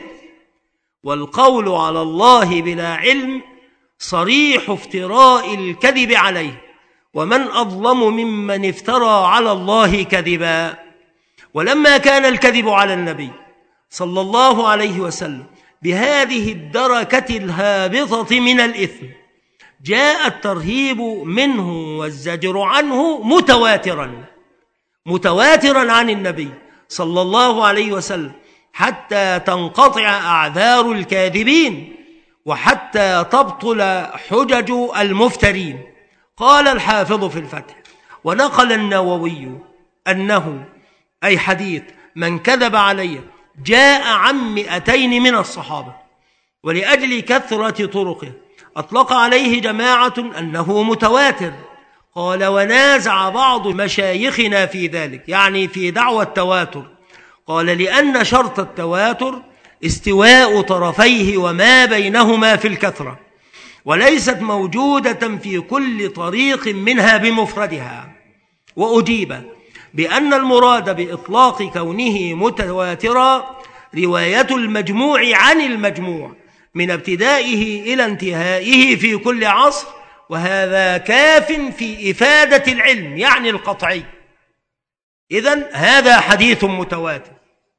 والقول على الله بلا علم صريح افتراء الكذب عليه، ومن أظلم ممن افترى على الله كذبا. ولما كان الكذب على النبي صلى الله عليه وسلم بهذه الدركة الهابطة من الإثم، جاء الترهيب منه والزجر عنه متواترا عن النبي صلى الله عليه وسلم، حتى تنقطع أعذار الكاذبين وحتى تبطل حجج المفترين. قال الحافظ في الفتح: ونقل النووي أنه أي حديث من كذب علي جاء عن 200 من الصحابة، ولأجل كثرة طرقه أطلق عليه جماعة أنه متواتر. قال: ونازع بعض مشايخنا في ذلك، يعني في دعوى التواتر. قال: لأن شرط التواتر استواء طرفيه وما بينهما في الكثرة، وليست موجودة في كل طريق منها بمفردها. وأجيب بأن المراد بإطلاق كونه متواترا رواية المجموع عن المجموع من ابتدائه إلى انتهائه في كل عصر، وهذا كاف في إفادة العلم يعني القطعي. إذن هذا حديث متواتر.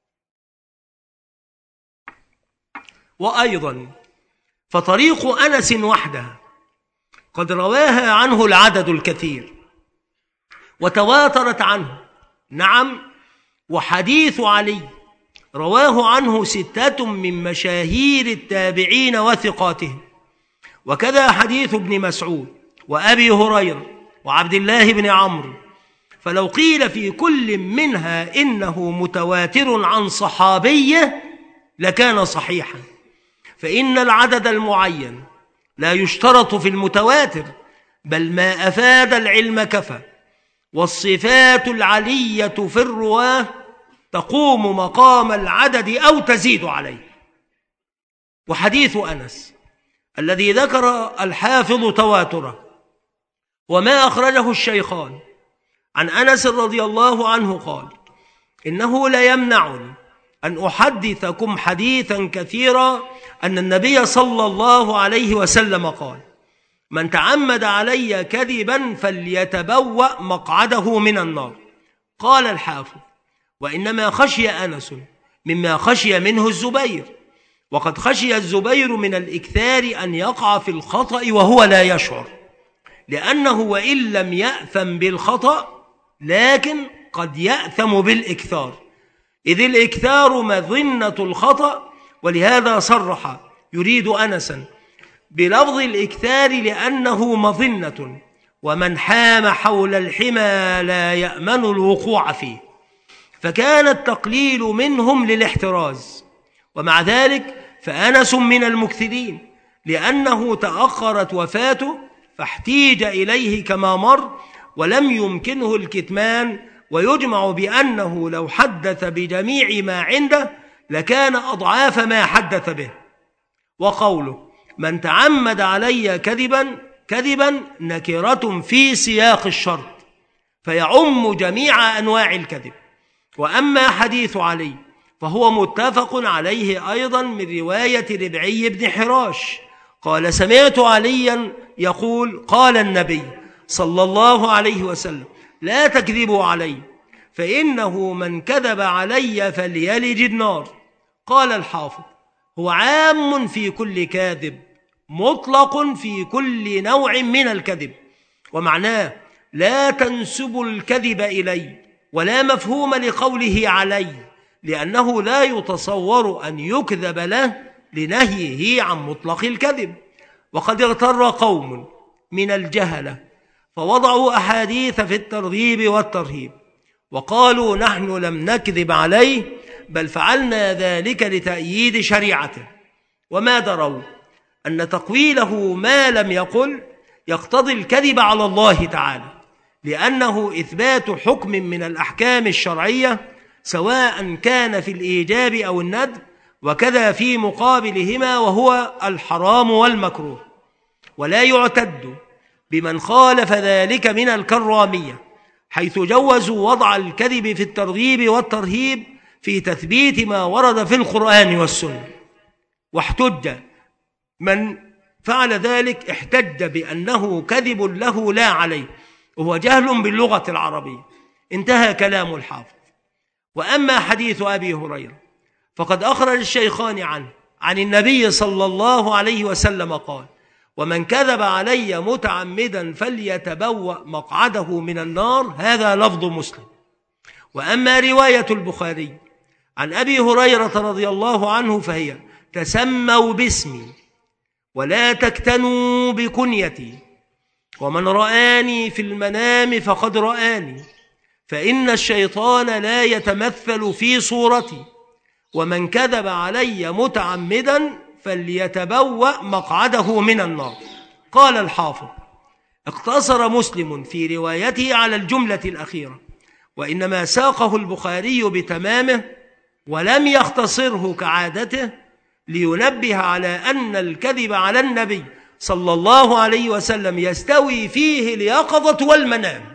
وأيضا فطريق أنس وحدها قد رواها عنه العدد الكثير وتواترت عنه، نعم. وحديث علي رواه عنه 6 من مشاهير التابعين وثقاتهم، وكذا حديث ابن مسعود وأبي هريرة وعبد الله بن عمرو. فلو قيل في كل منها إنه متواتر عن صحابية لكان صحيحا، فإن العدد المعين لا يشترط في المتواتر، بل ما أفاد العلم كفى. والصفات العلية في الرواه تقوم مقام العدد أو تزيد عليه. وحديث أنس الذي ذكر الحافظ تواتره وما أخرجه الشيخان عن أنس رضي الله عنه قال: إنه لا يمنعني أن أحدثكم حديثا كثيرا أن النبي صلى الله عليه وسلم قال: من تعمد علي كذبا فليتبوأ مقعده من النار. قال الحافظ: وإنما خشي أنس مما خشي منه الزبير، وقد خشي الزبير من الإكثار أن يقع في الخطأ وهو لا يشعر، لأنه وإن لم يأثم بالخطأ لكن قد يأثم بالإكثار، إذ الإكثار مظنة الخطأ. ولهذا صرح يريد أنسا بلفظ الإكثار لأنه مظنة، ومن حام حول الحمى لا يأمن الوقوع فيه. فكان التقليل منهم للاحتراز. ومع ذلك فأنس من المكثرين، لأنه تأخرت وفاته فاحتيج إليه كما مر، ولم يمكنه الكتمان. ويجمع بأنه لو حدث بجميع ما عنده لكان أضعاف ما حدث به. وقوله من تعمد علي كذبا نكرة في سياق الشرط، فيعم جميع أنواع الكذب. وأما حديث علي فهو متفق عليه أيضا من رواية ربعي بن حراش قال سمعت عليا يقول قال النبي صلى الله عليه وسلم لا تكذبوا علي فإنه من كذب علي فليلج النار. قال الحافظ هو عام في كل كاذب مطلق في كل نوع من الكذب، ومعناه لا تنسب الكذب إلي، ولا مفهوم لقوله علي، لأنه لا يتصور أن يكذب له لنهيه عن مطلق الكذب. وقد اغتر قوم من الجهلة فوضعوا أحاديث في الترغيب والترهيب وقالوا نحن لم نكذب عليه بل فعلنا ذلك لتأييد شريعته، وما دروا أن تقويله ما لم يقل يقتضي الكذب على الله تعالى، لأنه إثبات حكم من الأحكام الشرعية سواء كان في الإيجاب أو الندب، وكذا في مقابلهما وهو الحرام والمكروه. ولا يعتد بمن خالف ذلك من الكرامية، حيث جوزوا وضع الكذب في الترغيب والترهيب في تثبيت ما ورد في القرآن والسنة. واحتج من فعل ذلك احتج بأنه كذب له لا عليه، وهو جهل باللغة العربية. انتهى كلام الحافظ. وأما حديث أبي هريرة فقد أخرج الشيخان عنه عن النبي صلى الله عليه وسلم قال ومن كذب علي متعمدا فليتبوأ مقعده من النار. هذا لفظ مسلم. وأما رواية البخاري عن أبي هريرة رضي الله عنه فهي تسموا باسمي ولا تكتنوا بكنيتي، ومن رآني في المنام فقد رآني، فإن الشيطان لا يتمثل في صورتي، ومن كذب علي متعمدا فليتبوأ مقعده من النار. قال الحافظ اقتصر مسلم في روايته على الجملة الأخيرة، وإنما ساقه البخاري بتمامه ولم يختصره كعادته لينبه على أن الكذب على النبي صلى الله عليه وسلم يستوي فيه اليقظة والمنام.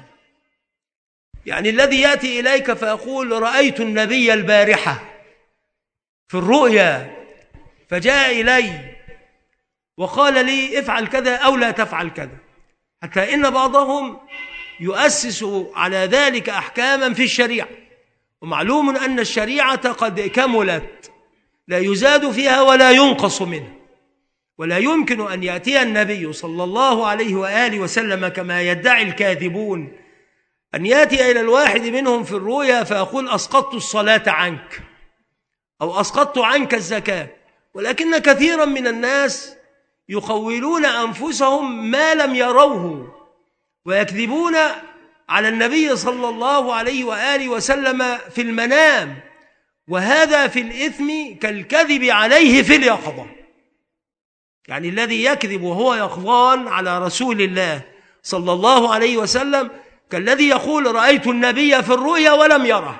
يعني الذي يأتي إليك فيقول رأيت النبي البارحة في الرؤيا فجاء إلي وقال لي افعل كذا أو لا تفعل كذا، حتى إن بعضهم يؤسس على ذلك أحكاما في الشريعة. ومعلوم أن الشريعة قد كملت لا يزاد فيها ولا ينقص منها، ولا يمكن أن يأتي النبي صلى الله عليه وآله وسلم كما يدعي الكاذبون أن يأتي إلى الواحد منهم في الرؤيا فيقول أسقطت الصلاة عنك أو أسقطت عنك الزكاة. ولكن كثيرا من الناس يخولون أنفسهم ما لم يروه ويكذبون على النبي صلى الله عليه وآله وسلم في المنام، وهذا في الإثم كالكذب عليه في اليقظة. يعني الذي يكذب وهو يقظان على رسول الله صلى الله عليه وسلم كالذي يقول رأيت النبي في الرؤيا ولم يره.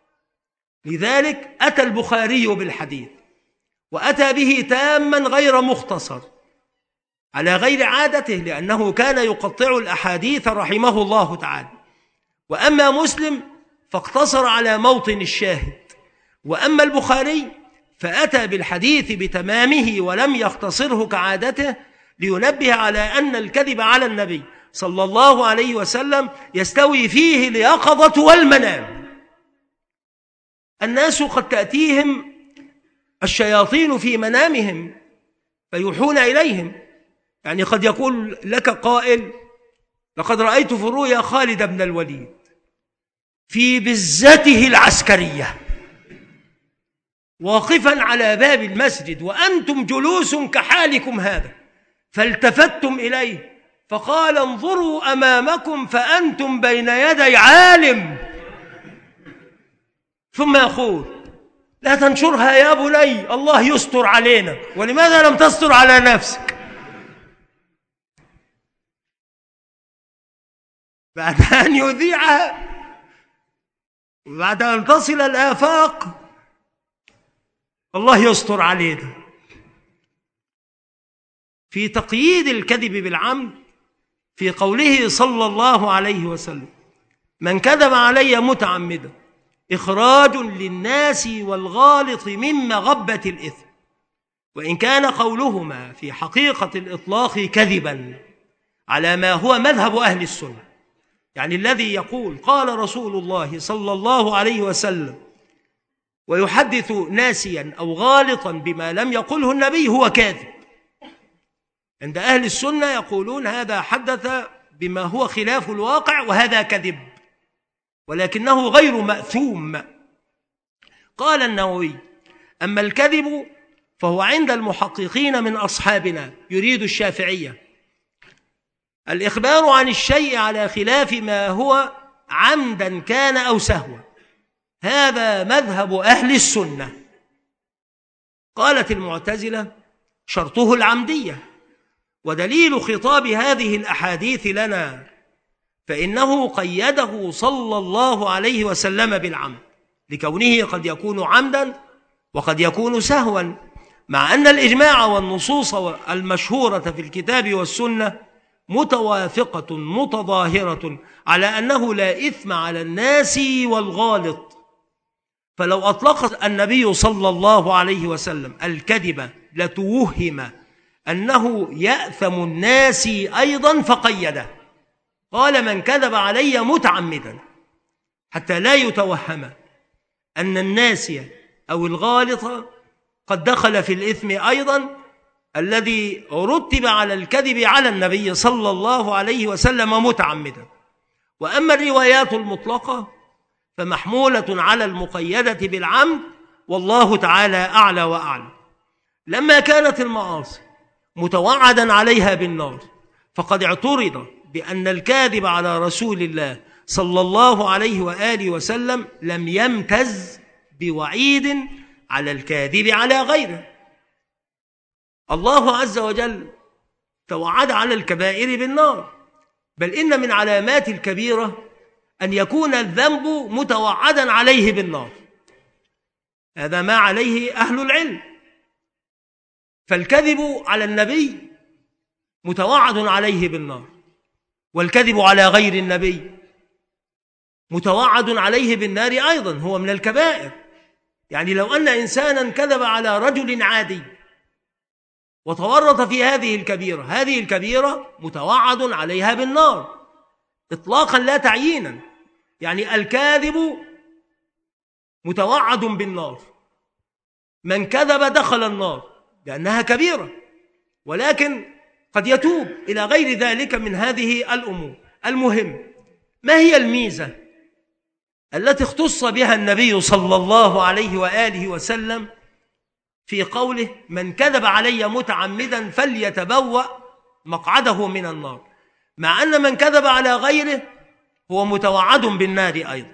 لذلك أتى البخاري بالحديث وأتى به تاما غير مختصر على غير عادته، لأنه كان يقطع الأحاديث رحمه الله تعالى. وأما مسلم فاقتصر على موطن الشاهد، وأما البخاري فأتى بالحديث بتمامه ولم يختصره كعادته لينبه على أن الكذب على النبي صلى الله عليه وسلم يستوي فيه اليقظة والمنام. الناس قد تأتيهم الشياطين في منامهم فيوحون إليهم. يعني قد يقول لك قائل لقد رأيت في الرؤيا خالد بن الوليد في بزته العسكرية واقفا على باب المسجد وأنتم جلوس كحالكم هذا، فالتفتتم إليه فقال انظروا أمامكم فأنتم بين يدي عالم. ثم يقول لا تنشرها يا بني الله يستر علينا، ولماذا لم تستر على نفسك؟ بعد أن يذيعها وبعد أن تصل الآفاق الله يستر علينا. في تقييد الكذب بالعمد في قوله صلى الله عليه وسلم من كذب علي متعمدا إخراج للناس والغالط من مغبة الإثم، وإن كان قولهما في حقيقة الإطلاق كذبا على ما هو مذهب أهل السنة، يعني الذي يقول قال رسول الله صلى الله عليه وسلم ويحدث ناسيا أو غالطا بما لم يقله النبي هو كاذب. عند أهل السنة يقولون هذا حدث بما هو خلاف الواقع وهذا كذب، ولكنه غير مأثوم. قال النووي أما الكذب فهو عند المحققين من أصحابنا يريد الشافعية الإخبار عن الشيء على خلاف ما هو عمدا كان أو سهوا، هذا مذهب أهل السنة. قالت المعتزلة شرطه العمدية، ودليل خطاب هذه الأحاديث لنا فإنه قيده صلى الله عليه وسلم بالعمد لكونه قد يكون عمدا وقد يكون سهوا، مع أن الإجماع والنصوص المشهورة في الكتاب والسنة متوافقة متظاهرة على أنه لا إثم على الناس والغالط. فلو أطلق النبي صلى الله عليه وسلم الكذب لتوهم أنه يأثم الناس أيضا فقيده، قال من كذب علي متعمدا، حتى لا يتوهم أن الناسي أو الغالط قد دخل في الإثم أيضا الذي رتب على الكذب على النبي صلى الله عليه وسلم متعمدا. وأما الروايات المطلقة فمحمولة على المقيدة بالعمد، والله تعالى أعلى وأعلى. لما كانت المعاصي متوعدا عليها بالنار فقد اعترض بأن الكاذب على رسول الله صلى الله عليه وآله وسلم لم يمتز بوعيد على الكاذب على غيره. الله عز وجل توعد على الكبائر بالنار، بل إن من علامات الكبيرة أن يكون الذنب متوعدا عليه بالنار، هذا ما عليه أهل العلم. فالكذب على النبي متوعد عليه بالنار، والكذب على غير النبي متوعد عليه بالنار أيضا، هو من الكبائر. يعني لو أن إنسانا كذب على رجل عادي وتورط في هذه الكبيرة، هذه الكبيرة متوعد عليها بالنار إطلاقا لا تعيينا، يعني الكاذب متوعد بالنار، من كذب دخل النار لأنها كبيرة، ولكن قد يتوب إلى غير ذلك من هذه الأمور. المهم، ما هي الميزة التي اختص بها النبي صلى الله عليه وآله وسلم في قوله من كذب علي متعمدا فليتبوأ مقعده من النار، مع أن من كذب على غيره هو متوعد بالنار أيضا؟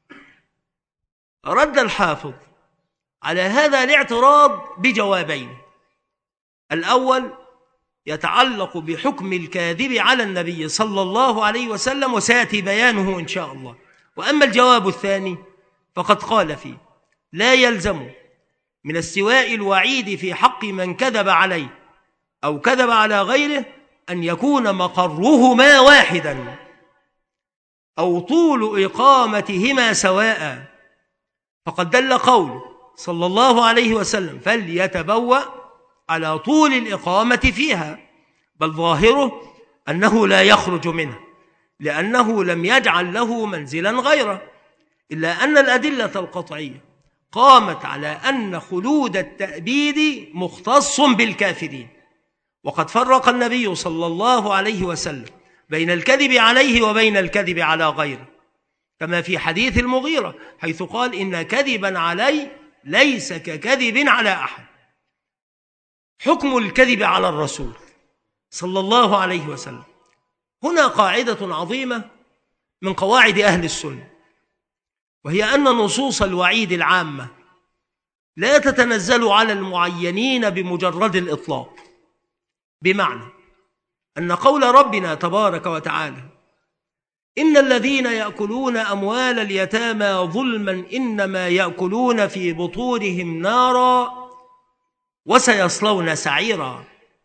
رد الحافظ على هذا الاعتراض بجوابين. الأول يتعلق بحكم الكاذب على النبي صلى الله عليه وسلم، وسيأتي بيانه إن شاء الله. وأما الجواب الثاني فقد قال فيه لا يلزم من استواء الوعيد في حق من كذب عليه أو كذب على غيره أن يكون مقرهما واحدا أو طول إقامتهما سواء، فقد دل قوله صلى الله عليه وسلم فليتبوأ على طول الإقامة فيها، بل ظاهره أنه لا يخرج منه لأنه لم يجعل له منزلا غيره، إلا أن الأدلة القطعية قامت على أن خلود التأبيد مختص بالكافرين. وقد فرق النبي صلى الله عليه وسلم بين الكذب عليه وبين الكذب على غيره، كما في حديث المغيرة حيث قال إن كذبا علي ليس ككذب على أحد. حكم الكذب على الرسول صلى الله عليه وسلم، هنا قاعدة عظيمة من قواعد أهل السنة، وهي أن نصوص الوعيد العامة لا تتنزل على المعينين بمجرد الإطلاق، بمعنى أن قول ربنا تبارك وتعالى: إن الذين يأكلون أموال اليتامى ظلما إنما يأكلون في بطونهم نارا وسيصلون سعيرا،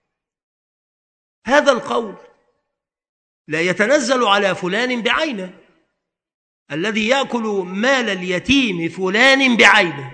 هذا القول لا يتنزل على فلان بعينه، الذي يأكل مال اليتيم فلان بعينه،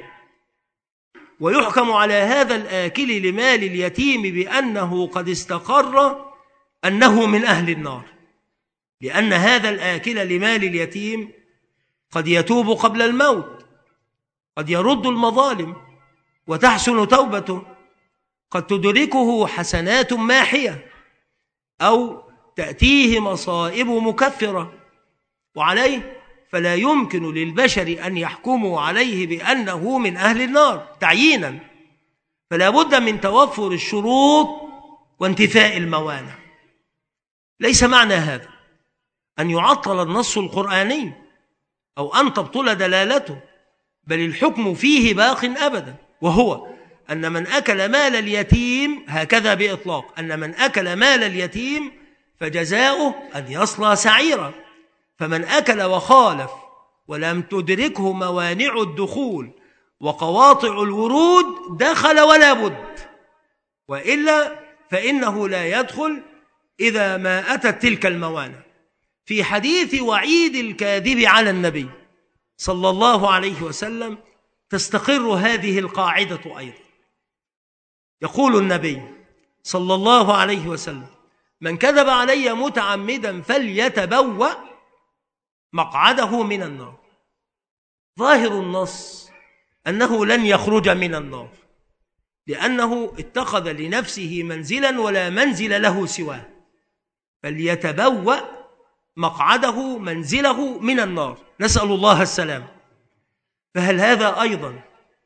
ويحكم على هذا الآكل لمال اليتيم بأنه قد استقر أنه من أهل النار، لأن هذا الآكل لمال اليتيم قد يتوب قبل الموت، قد يرد المظالم وتحسن توبته، قد تدركه حسنات ماحية أو تأتيه مصائب مكفرة، وعليه فلا يمكن للبشر أن يحكموا عليه بأنه من أهل النار تعيينا، فلا بد من توفر الشروط وانتفاء الموانع. ليس معنى هذا أن يعطل النص القرآني أو أن تبطل دلالته، بل الحكم فيه باق أبدا، وهو أن من أكل مال اليتيم، هكذا بإطلاق، أن من أكل مال اليتيم فجزاؤه أن يصلى سعيرا، فمن أكل وخالف ولم تدركه موانع الدخول وقواطع الورود دخل ولا بد، وإلا فإنه لا يدخل إذا ما أتت تلك الموانع. في حديث وعيد الكاذب على النبي صلى الله عليه وسلم تستقر هذه القاعدة أيضا. يقول النبي صلى الله عليه وسلم: من كذب علي متعمدا فليتبوأ مقعده من النار. ظاهر النص أنه لن يخرج من النار، لأنه اتخذ لنفسه منزلا ولا منزل له سواه، فليتبوأ مقعده منزله من النار، نسأل الله السلام. فهل هذا أيضا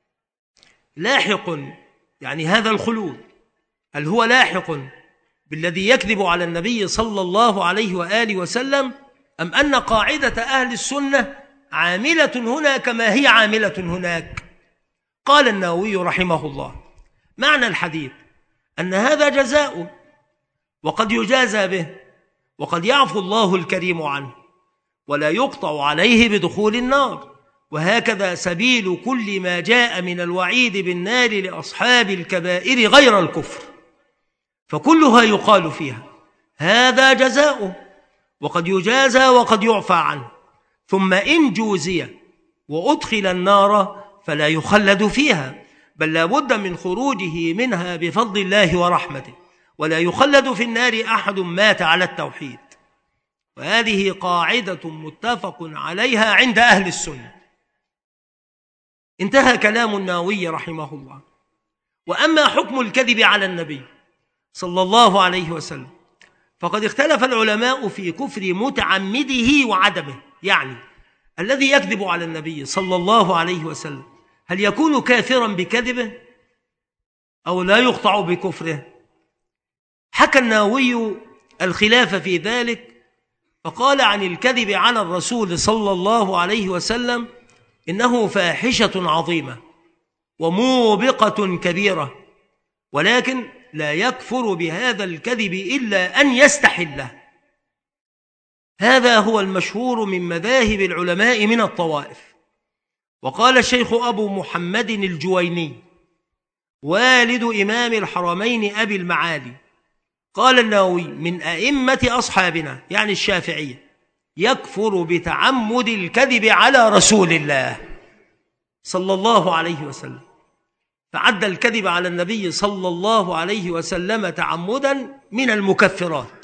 لاحق، يعني هذا الخلود هل هو لاحق بالذي يكذب على النبي صلى الله عليه وآله وسلم، أم أن قاعدة أهل السنة عاملة هنا كما هي عاملة هناك؟ قال النووي رحمه الله: معنى الحديث أن هذا جزاء وقد يجازى به، وقد يعفو الله الكريم عنه ولا يقطع عليه بدخول النار، وهكذا سبيل كل ما جاء من الوعيد بالنار لأصحاب الكبائر غير الكفر، فكلها يقال فيها هذا جزاؤه، وقد يجازى وقد يعفى عنه، ثم إن جوزي وأدخل النار فلا يخلد فيها، بل لا بد من خروجه منها بفضل الله ورحمته، ولا يخلد في النار أحد مات على التوحيد. وهذه قاعدة متفق عليها عند أهل السنة. انتهى كلام النووي رحمه الله. وأما حكم الكذب على النبي صلى الله عليه وسلم فقد اختلف العلماء في كفر متعمده وعدمه، يعني الذي يكذب على النبي صلى الله عليه وسلم هل يكون كافرا بكذبه أو لا يقطع بكفره؟ حكى النووي الخلاف في ذلك، فقال عن الكذب على الرسول صلى الله عليه وسلم: إنه فاحشة عظيمة وموبقة كبيرة، ولكن لا يكفر بهذا الكذب إلا أن يستحله. هذا هو المشهور من مذاهب العلماء من الطوائف. وقال الشيخ أبو محمد الجويني والد إمام الحرمين أبي المعالي، قال النووي: من أئمة أصحابنا يعني الشافعية يكفر بتعمد الكذب على رسول الله صلى الله عليه وسلم، فعد الكذب على النبي صلى الله عليه وسلم تعمدا من المكفرات.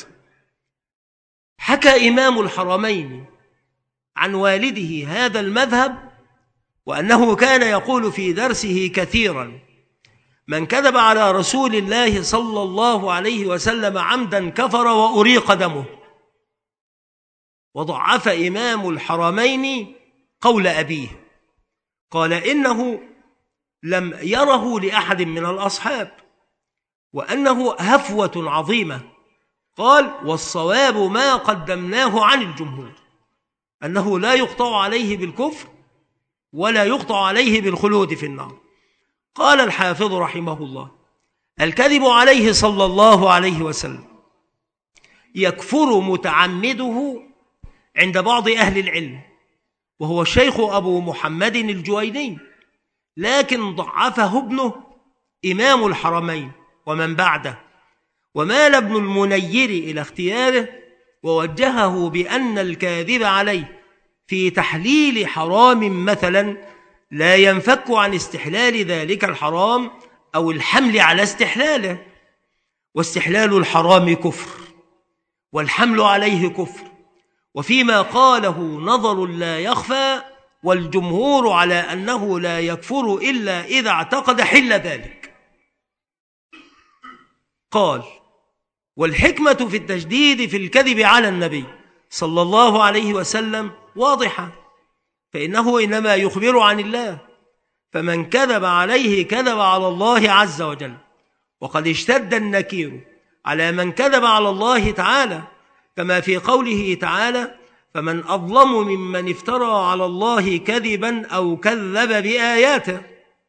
حكى إمام الحرمين عن والده هذا المذهب، وأنه كان يقول في درسه كثيرا: من كذب على رسول الله صلى الله عليه وسلم عمدا كفر وأريق دمه. وضعف إمام الحرمين قول أبيه، قال: إنه لم يره لأحد من الأصحاب، وأنه هفوة عظيمة. قال: والصواب ما قدمناه عن الجمهور، أنه لا يقطع عليه بالكفر ولا يقطع عليه بالخلود في النار. قال الحافظ رحمه الله: الكذب عليه صلى الله عليه وسلم يكفر متعمده عند بعض أهل العلم، وهو الشيخ أبو محمد الجويني، لكن ضعفه ابنه إمام الحرمين ومن بعده، ومال ابن المنير إلى اختياره ووجهه بأن الكاذب عليه في تحليل حرام مثلا لا ينفك عن استحلال ذلك الحرام أو الحمل على استحلاله، واستحلال الحرام كفر والحمل عليه كفر، وفيما قاله نظر لا يخفى، والجمهور على أنه لا يكفر إلا إذا اعتقد حل ذلك. قال: والحكمة في التشديد في الكذب على النبي صلى الله عليه وسلم واضحة، فإنه إنما يخبر عن الله، فمن كذب عليه كذب على الله عز وجل، وقد اشتد النكير على من كذب على الله تعالى، كما في قوله تعالى: فمن أظلم ممن افترى على الله كذبا أو كذب بآياته،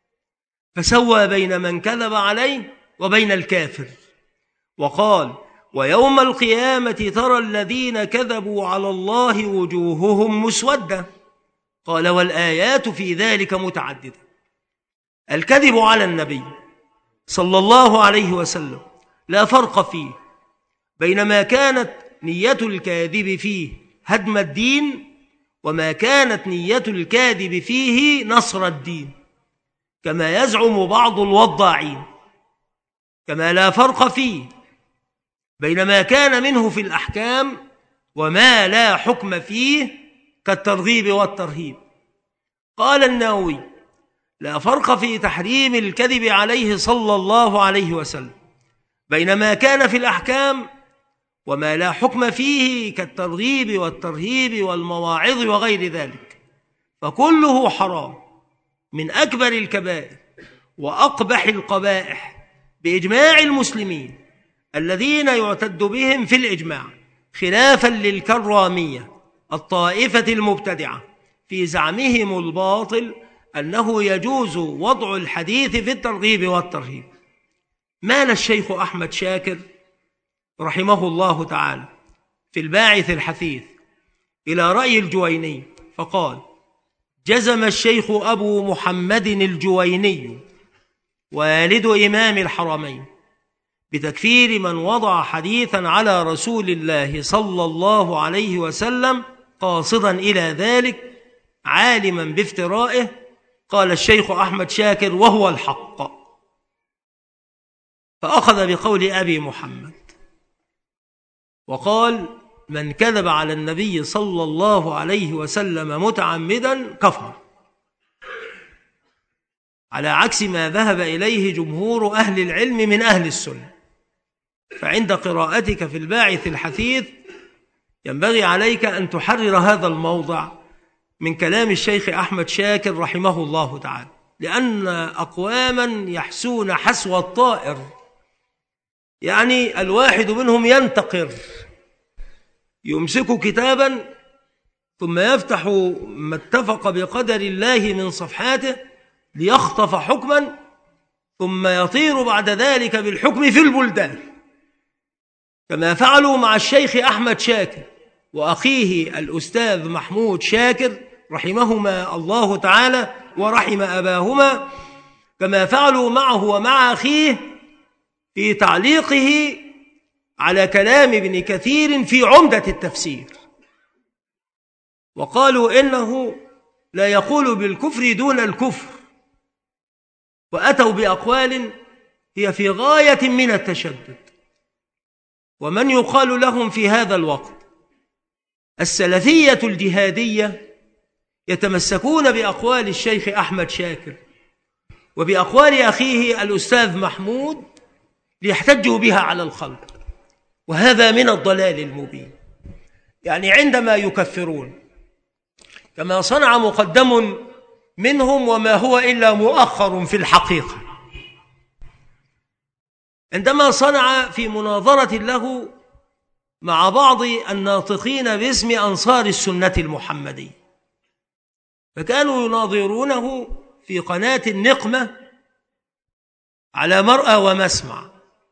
فسوى بين من كذب عليه وبين الكافر. وقال: ويوم القيامة ترى الذين كذبوا على الله وجوههم مسودة. قال: والآيات في ذلك متعددة. الكذب على النبي صلى الله عليه وسلم لا فرق فيه بين ما كانت نية الكاذب فيه هدم الدين وما كانت نية الكاذب فيه نصر الدين، كما يزعم بعض الوضاعين، كما لا فرق فيه بين ما كان منه في الأحكام وما لا حكم فيه كالترغيب والترهيب. قال النووي: لا فرق في تحريم الكذب عليه صلى الله عليه وسلم بين ما كان في الأحكام وما لا حكم فيه كالترغيب والترهيب والمواعظ وغير ذلك، فكله حرام من أكبر الكبائر وأقبح القبائح بإجماع المسلمين الذين يعتد بهم في الإجماع، خلافا للكرامية الطائفة المبتدعة في زعمهم الباطل أنه يجوز وضع الحديث في الترغيب والترهيب. مال الشيخ أحمد شاكر رحمه الله تعالى في الباعث الحثيث إلى رأي الجويني، فقال: جزم الشيخ أبو محمد الجويني والد إمام الحرمين بتكفير من وضع حديثا على رسول الله صلى الله عليه وسلم قاصدا إلى ذلك عالما بافترائه. قال الشيخ أحمد شاكر: وهو الحق. فأخذ بقول أبي محمد وقال: من كذب على النبي صلى الله عليه وسلم متعمدا كفر، على عكس ما ذهب إليه جمهور أهل العلم من أهل السنة. فعند قراءتك في الباعث الحثيث ينبغي عليك أن تحرر هذا الموضع من كلام الشيخ أحمد شاكر رحمه الله تعالى، لأن أقواما يحسون حسو الطائر، يعني الواحد منهم ينتقر، يمسك كتابا ثم يفتح ما اتفق بقدر الله من صفحاته ليخطف حكما ثم يطير بعد ذلك بالحكم في البلدان، كما فعلوا مع الشيخ أحمد شاكر وأخيه الأستاذ محمود شاكر رحمهما الله تعالى ورحم أباهما، كما فعلوا معه ومع أخيه في تعليقه على كلام ابن كثير في عمدة التفسير، وقالوا إنه لا يقول بالكفر دون الكفر، وأتوا بأقوال هي في غاية من التشدد. ومن يقال لهم في هذا الوقت السلفية الجهادية يتمسكون بأقوال الشيخ أحمد شاكر وبأقوال أخيه الأستاذ محمود ليحتجوا بها على الخلق، وهذا من الضلال المبين. يعني عندما يكفرون كما صنع مقدم منهم وما هو إلا مؤخر في الحقيقة، عندما صنع في مناظرة له مع بعض الناطقين باسم أنصار السنة المحمدية، فكانوا يناظرونه في قناة النقمة على مرأى ومسمع.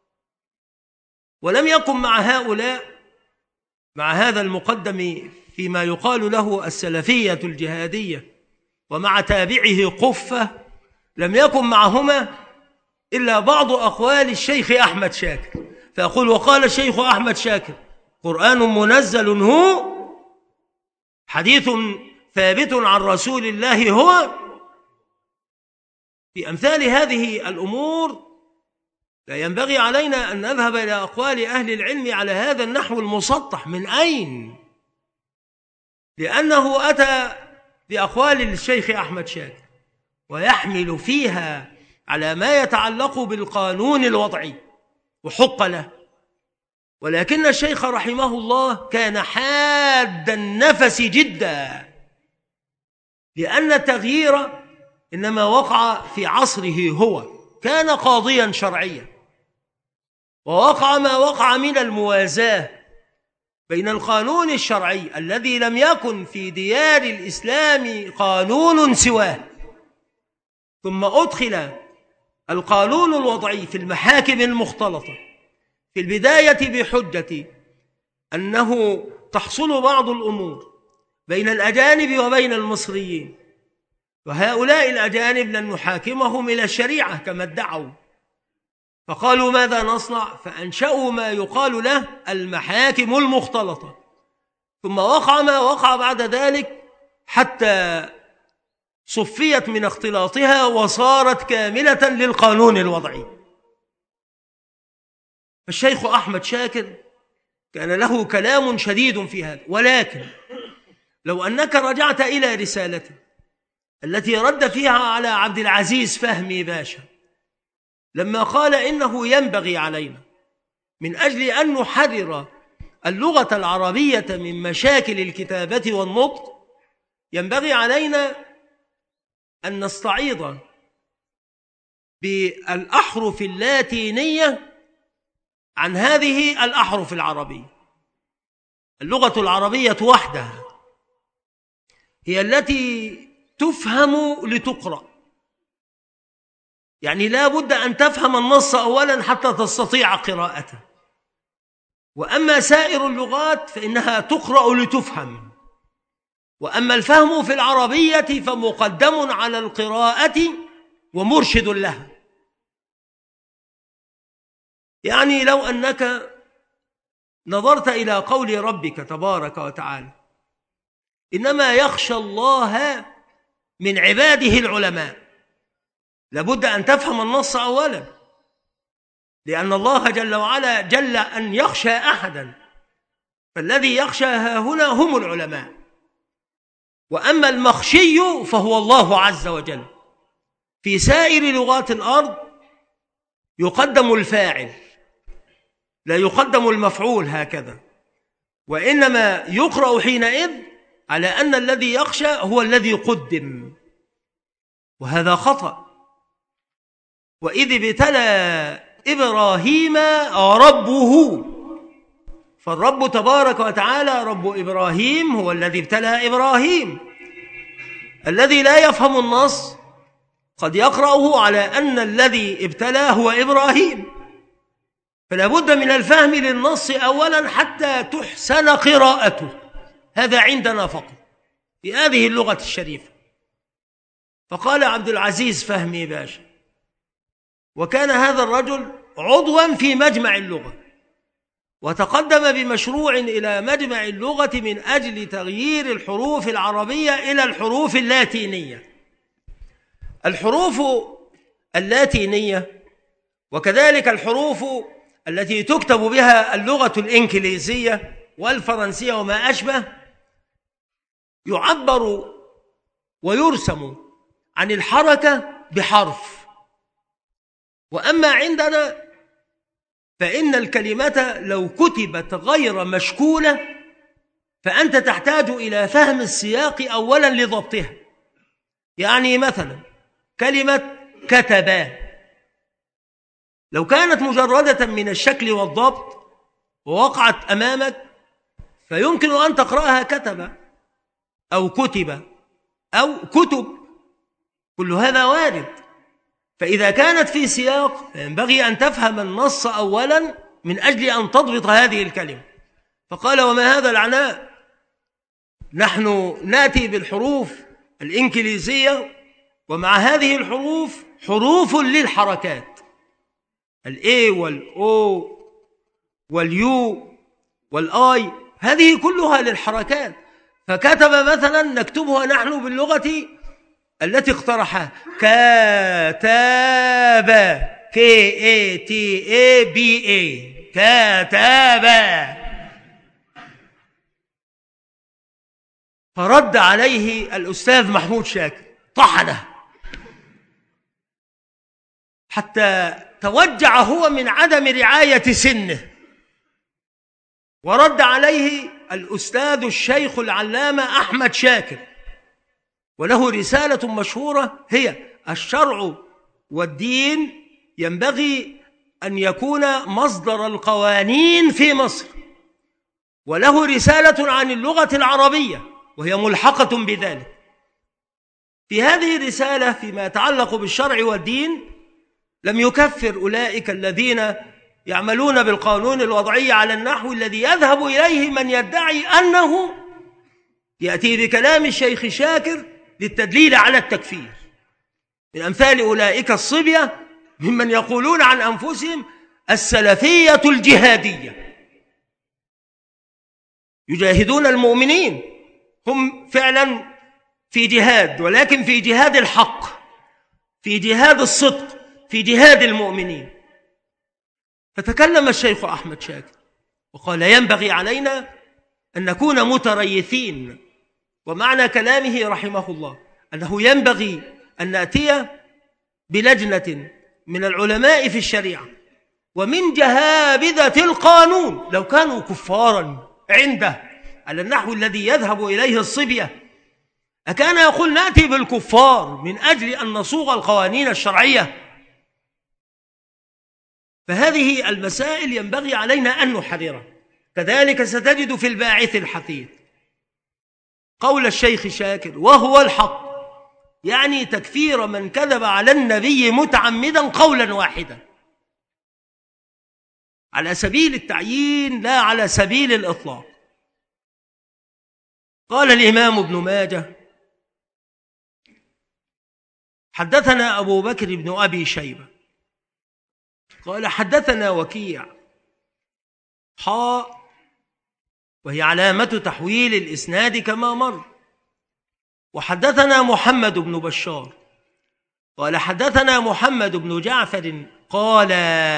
ولم يكن مع هؤلاء، مع هذا المقدم فيما يقال له السلفية الجهادية ومع تابعه قفة، لم يكن معهما إلا بعض أقوال الشيخ أحمد شاكر. فأقول: وقال الشيخ أحمد شاكر: قرآن منزل هو، حديث ثابت عن رسول الله هو. في أمثال هذه الأمور لا ينبغي علينا أن نذهب إلى أقوال أهل العلم على هذا النحو المسطح. من أين؟ لأنه أتى بأقوال الشيخ أحمد شاكر ويحمل فيها على ما يتعلق بالقانون الوضعي وحق له. ولكن الشيخ رحمه الله كان حاد النفس جدا، لأن التغيير إنما وقع في عصره هو. كان قاضيا شرعيا، ووقع ما وقع من الموازاة بين القانون الشرعي الذي لم يكن في ديار الإسلام قانون سواه، ثم أدخل القانون الوضعي في المحاكم المختلطة في البداية بحجة أنه تحصل بعض الأمور بين الأجانب وبين المصريين، وهؤلاء الأجانب لن نحاكمهم إلى الشريعة كما ادعوا، فقالوا: ماذا نصنع؟ فأنشأوا ما يقال له المحاكم المختلطة. ثم وقع ما وقع بعد ذلك حتى صفيت من اختلاطها وصارت كاملة للقانون الوضعي. فالشيخ أحمد شاكر كان له كلام شديد في هذا. ولكن لو أنك رجعت إلى رسالته التي رد فيها على عبد العزيز فهمي باشا لما قال: إنه ينبغي علينا من أجل أن نحرر اللغة العربية من مشاكل الكتابة والنطق، ينبغي علينا أن نستعيض بالأحرف اللاتينية عن هذه الأحرف العربية. اللغة العربية وحدها هي التي تفهم لتقرأ، يعني لا بد أن تفهم النص أولا حتى تستطيع قراءته. وأما سائر اللغات فإنها تقرأ لتفهم، وأما الفهم في العربية فمقدم على القراءة ومرشد لها. يعني لو أنك نظرت إلى قول ربك تبارك وتعالى: إنما يخشى الله من عباده العلماء، لابد أن تفهم النص أولا، لأن الله جل وعلا جل أن يخشى أحدا، فالذي يخشى هنا هم العلماء. وأما المخشي فهو الله عز وجل. في سائر لغات الأرض يقدم الفاعل، لا يقدم المفعول هكذا، وإنما يقرأ حينئذ على أن الذي يخشى هو الذي قدم، وهذا خطأ. وإذ ابتلى إبراهيم ربه، فالرب تبارك وتعالى رب إبراهيم هو الذي ابتلى إبراهيم. الذي لا يفهم النص قد يقرأه على أن الذي ابتلاه هو إبراهيم، فلا بد من الفهم للنص أولا حتى تحسن قراءته. هذا عندنا فقط في هذه اللغة الشريفة. فقال عبد العزيز فهمي باشا، وكان هذا الرجل عضوا في مجمع اللغة، وتقدم بمشروع إلى مجمع اللغة من أجل تغيير الحروف العربية إلى الحروف اللاتينية. الحروف اللاتينية وكذلك الحروف التي تكتب بها اللغة الإنكليزية والفرنسية وما أشبه يعبر ويرسم عن الحركة بحرف. وأما عندنا فإن الكلمة لو كتبت غير مشكولة فأنت تحتاج إلى فهم السياق أولا لضبطها. يعني مثلا كلمة كتبا لو كانت مجردة من الشكل والضبط ووقعت أمامك فيمكن أن تقرأها كتب أو كتب أو كتب، كل هذا وارد. فإذا كانت في سياق فينبغي أن تفهم النص أولا من أجل أن تضبط هذه الكلمة. فقال: وما هذا العناء؟ نحن نأتي بالحروف الإنكليزية، ومع هذه الحروف حروف للحركات، الA والO واليو والآي، هذه كلها للحركات. فكتب مثلا نكتبها نحن باللغة التي اقترحها: كتاب، KATABA، كتاب. فرد عليه الأستاذ محمود شاكر طحنه حتى توجع هو من عدم رعاية سنه. ورد عليه الأستاذ الشيخ العلامة أحمد شاكر، وله رسالة مشهورة هي: الشرع والدين ينبغي أن يكون مصدر القوانين في مصر. وله رسالة عن اللغة العربية وهي ملحقة بذلك. في هذه الرسالة فيما يتعلق بالشرع والدين لم يكفر أولئك الذين يعملون بالقانون الوضعي على النحو الذي يذهب إليه من يدعي أنه يأتي بكلام الشيخ شاكر للتدليل على التكفير، من أمثال أولئك الصبية ممن يقولون عن أنفسهم السلفية الجهادية، يجاهدون المؤمنين، هم فعلا في جهاد، ولكن في جهاد الحق، في جهاد الصدق، في جهاد المؤمنين. فتكلم الشيخ أحمد شاكر وقال: ينبغي علينا أن نكون متريثين. ومعنى كلامه رحمه الله أنه ينبغي أن نأتي بلجنة من العلماء في الشريعة ومن جهابذة القانون، لو كانوا كفارا عنده على النحو الذي يذهب إليه الصبية، أكان يقول نأتي بالكفار من أجل أن نصوغ القوانين الشرعية؟ فهذه المسائل ينبغي علينا أن نحررها. كذلك ستجد في الباعث الحثيث قول الشيخ شاكر: وهو الحق، يعني تكفير من كذب على النبي متعمدا قولا واحدا، على سبيل التعيين لا على سبيل الإطلاق. قال الإمام ابن ماجه: حدثنا أبو بكر بن أبي شيبة قال حدثنا وكيع، حاء وهي علامة تحويل الإسناد كما مر. وحدثنا محمد بن بشار قال حدثنا محمد بن جعفر قال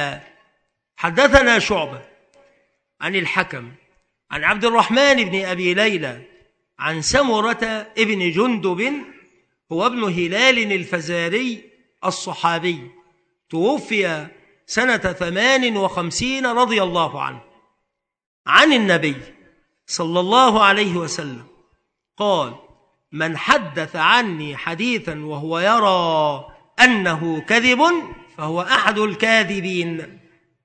حدثنا شعبة عن الحكم عن عبد الرحمن بن أبي ليلى عن سمرة ابن جندب، هو ابن هلال الفزاري الصحابي، توفي سنة 58 رضي الله عنه، عن النبي صلى الله عليه وسلم قال: من حدث عني حديثا وهو يرى أنه كذب فهو أحد الكاذبين.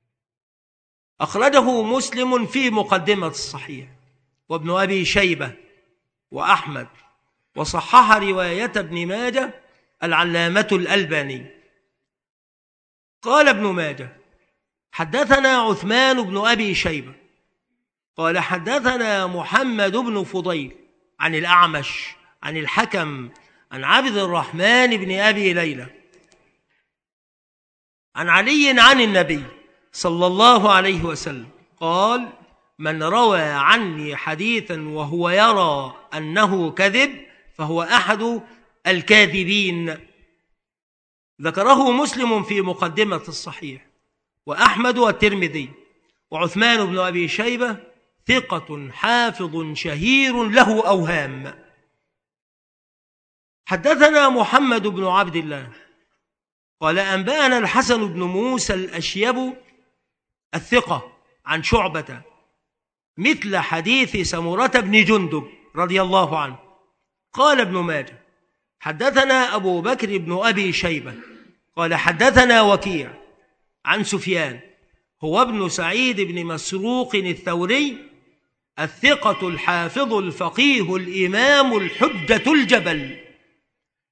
أخرجه مسلم في مقدمة الصحيح، وابن أبي شيبة وأحمد، وصحح رواية ابن ماجه العلامة الألباني. قال ابن ماجه: حدثنا عثمان بن أبي شيبة قال حدثنا محمد بن فضيل عن الأعمش عن الحكم عن عبد الرحمن بن أبي ليلى عن علي عن النبي صلى الله عليه وسلم قال: من روى عني حديثا وهو يرى أنه كذب فهو أحد الكاذبين. ذكره مسلم في مقدمة الصحيح، وأحمد والترمذي. وعثمان بن أبي شيبة ثقة حافظ شهير له أوهام. حدثنا محمد بن عبد الله قال أنبأنا الحسن بن موسى الأشيب الثقة عن شعبة مثل حديث سمرة بن جندب رضي الله عنه. قال ابن ماجه: حدثنا أبو بكر بن أبي شيبة قال حدثنا وكيع عن سفيان، هو ابن سعيد بن مسروق الثوري الثقة الحافظ الفقيه الإمام الحجة الجبل،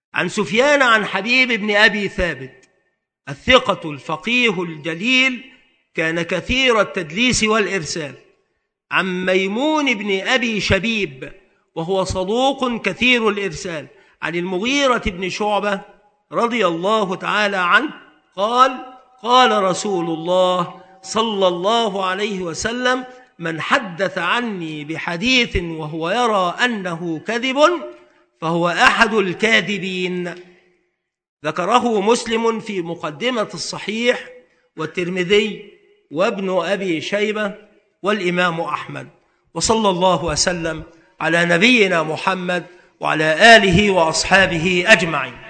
عن سفيان عن حبيب بن أبي ثابت الثقة الفقيه الجليل، كان كثير التدليس والإرسال، عن ميمون بن أبي شبيب وهو صدوق كثير الإرسال، عن المغيرة بن شعبة رضي الله تعالى عنه قال: قال رسول الله صلى الله عليه وسلم: من حدث عني بحديث وهو يرى أنه كذب فهو أحد الكاذبين. ذكره مسلم في مقدمة الصحيح، والترمذي وابن أبي شيبة والإمام أحمد. وصلى الله وسلم على نبينا محمد وعلى آله وأصحابه أجمعين.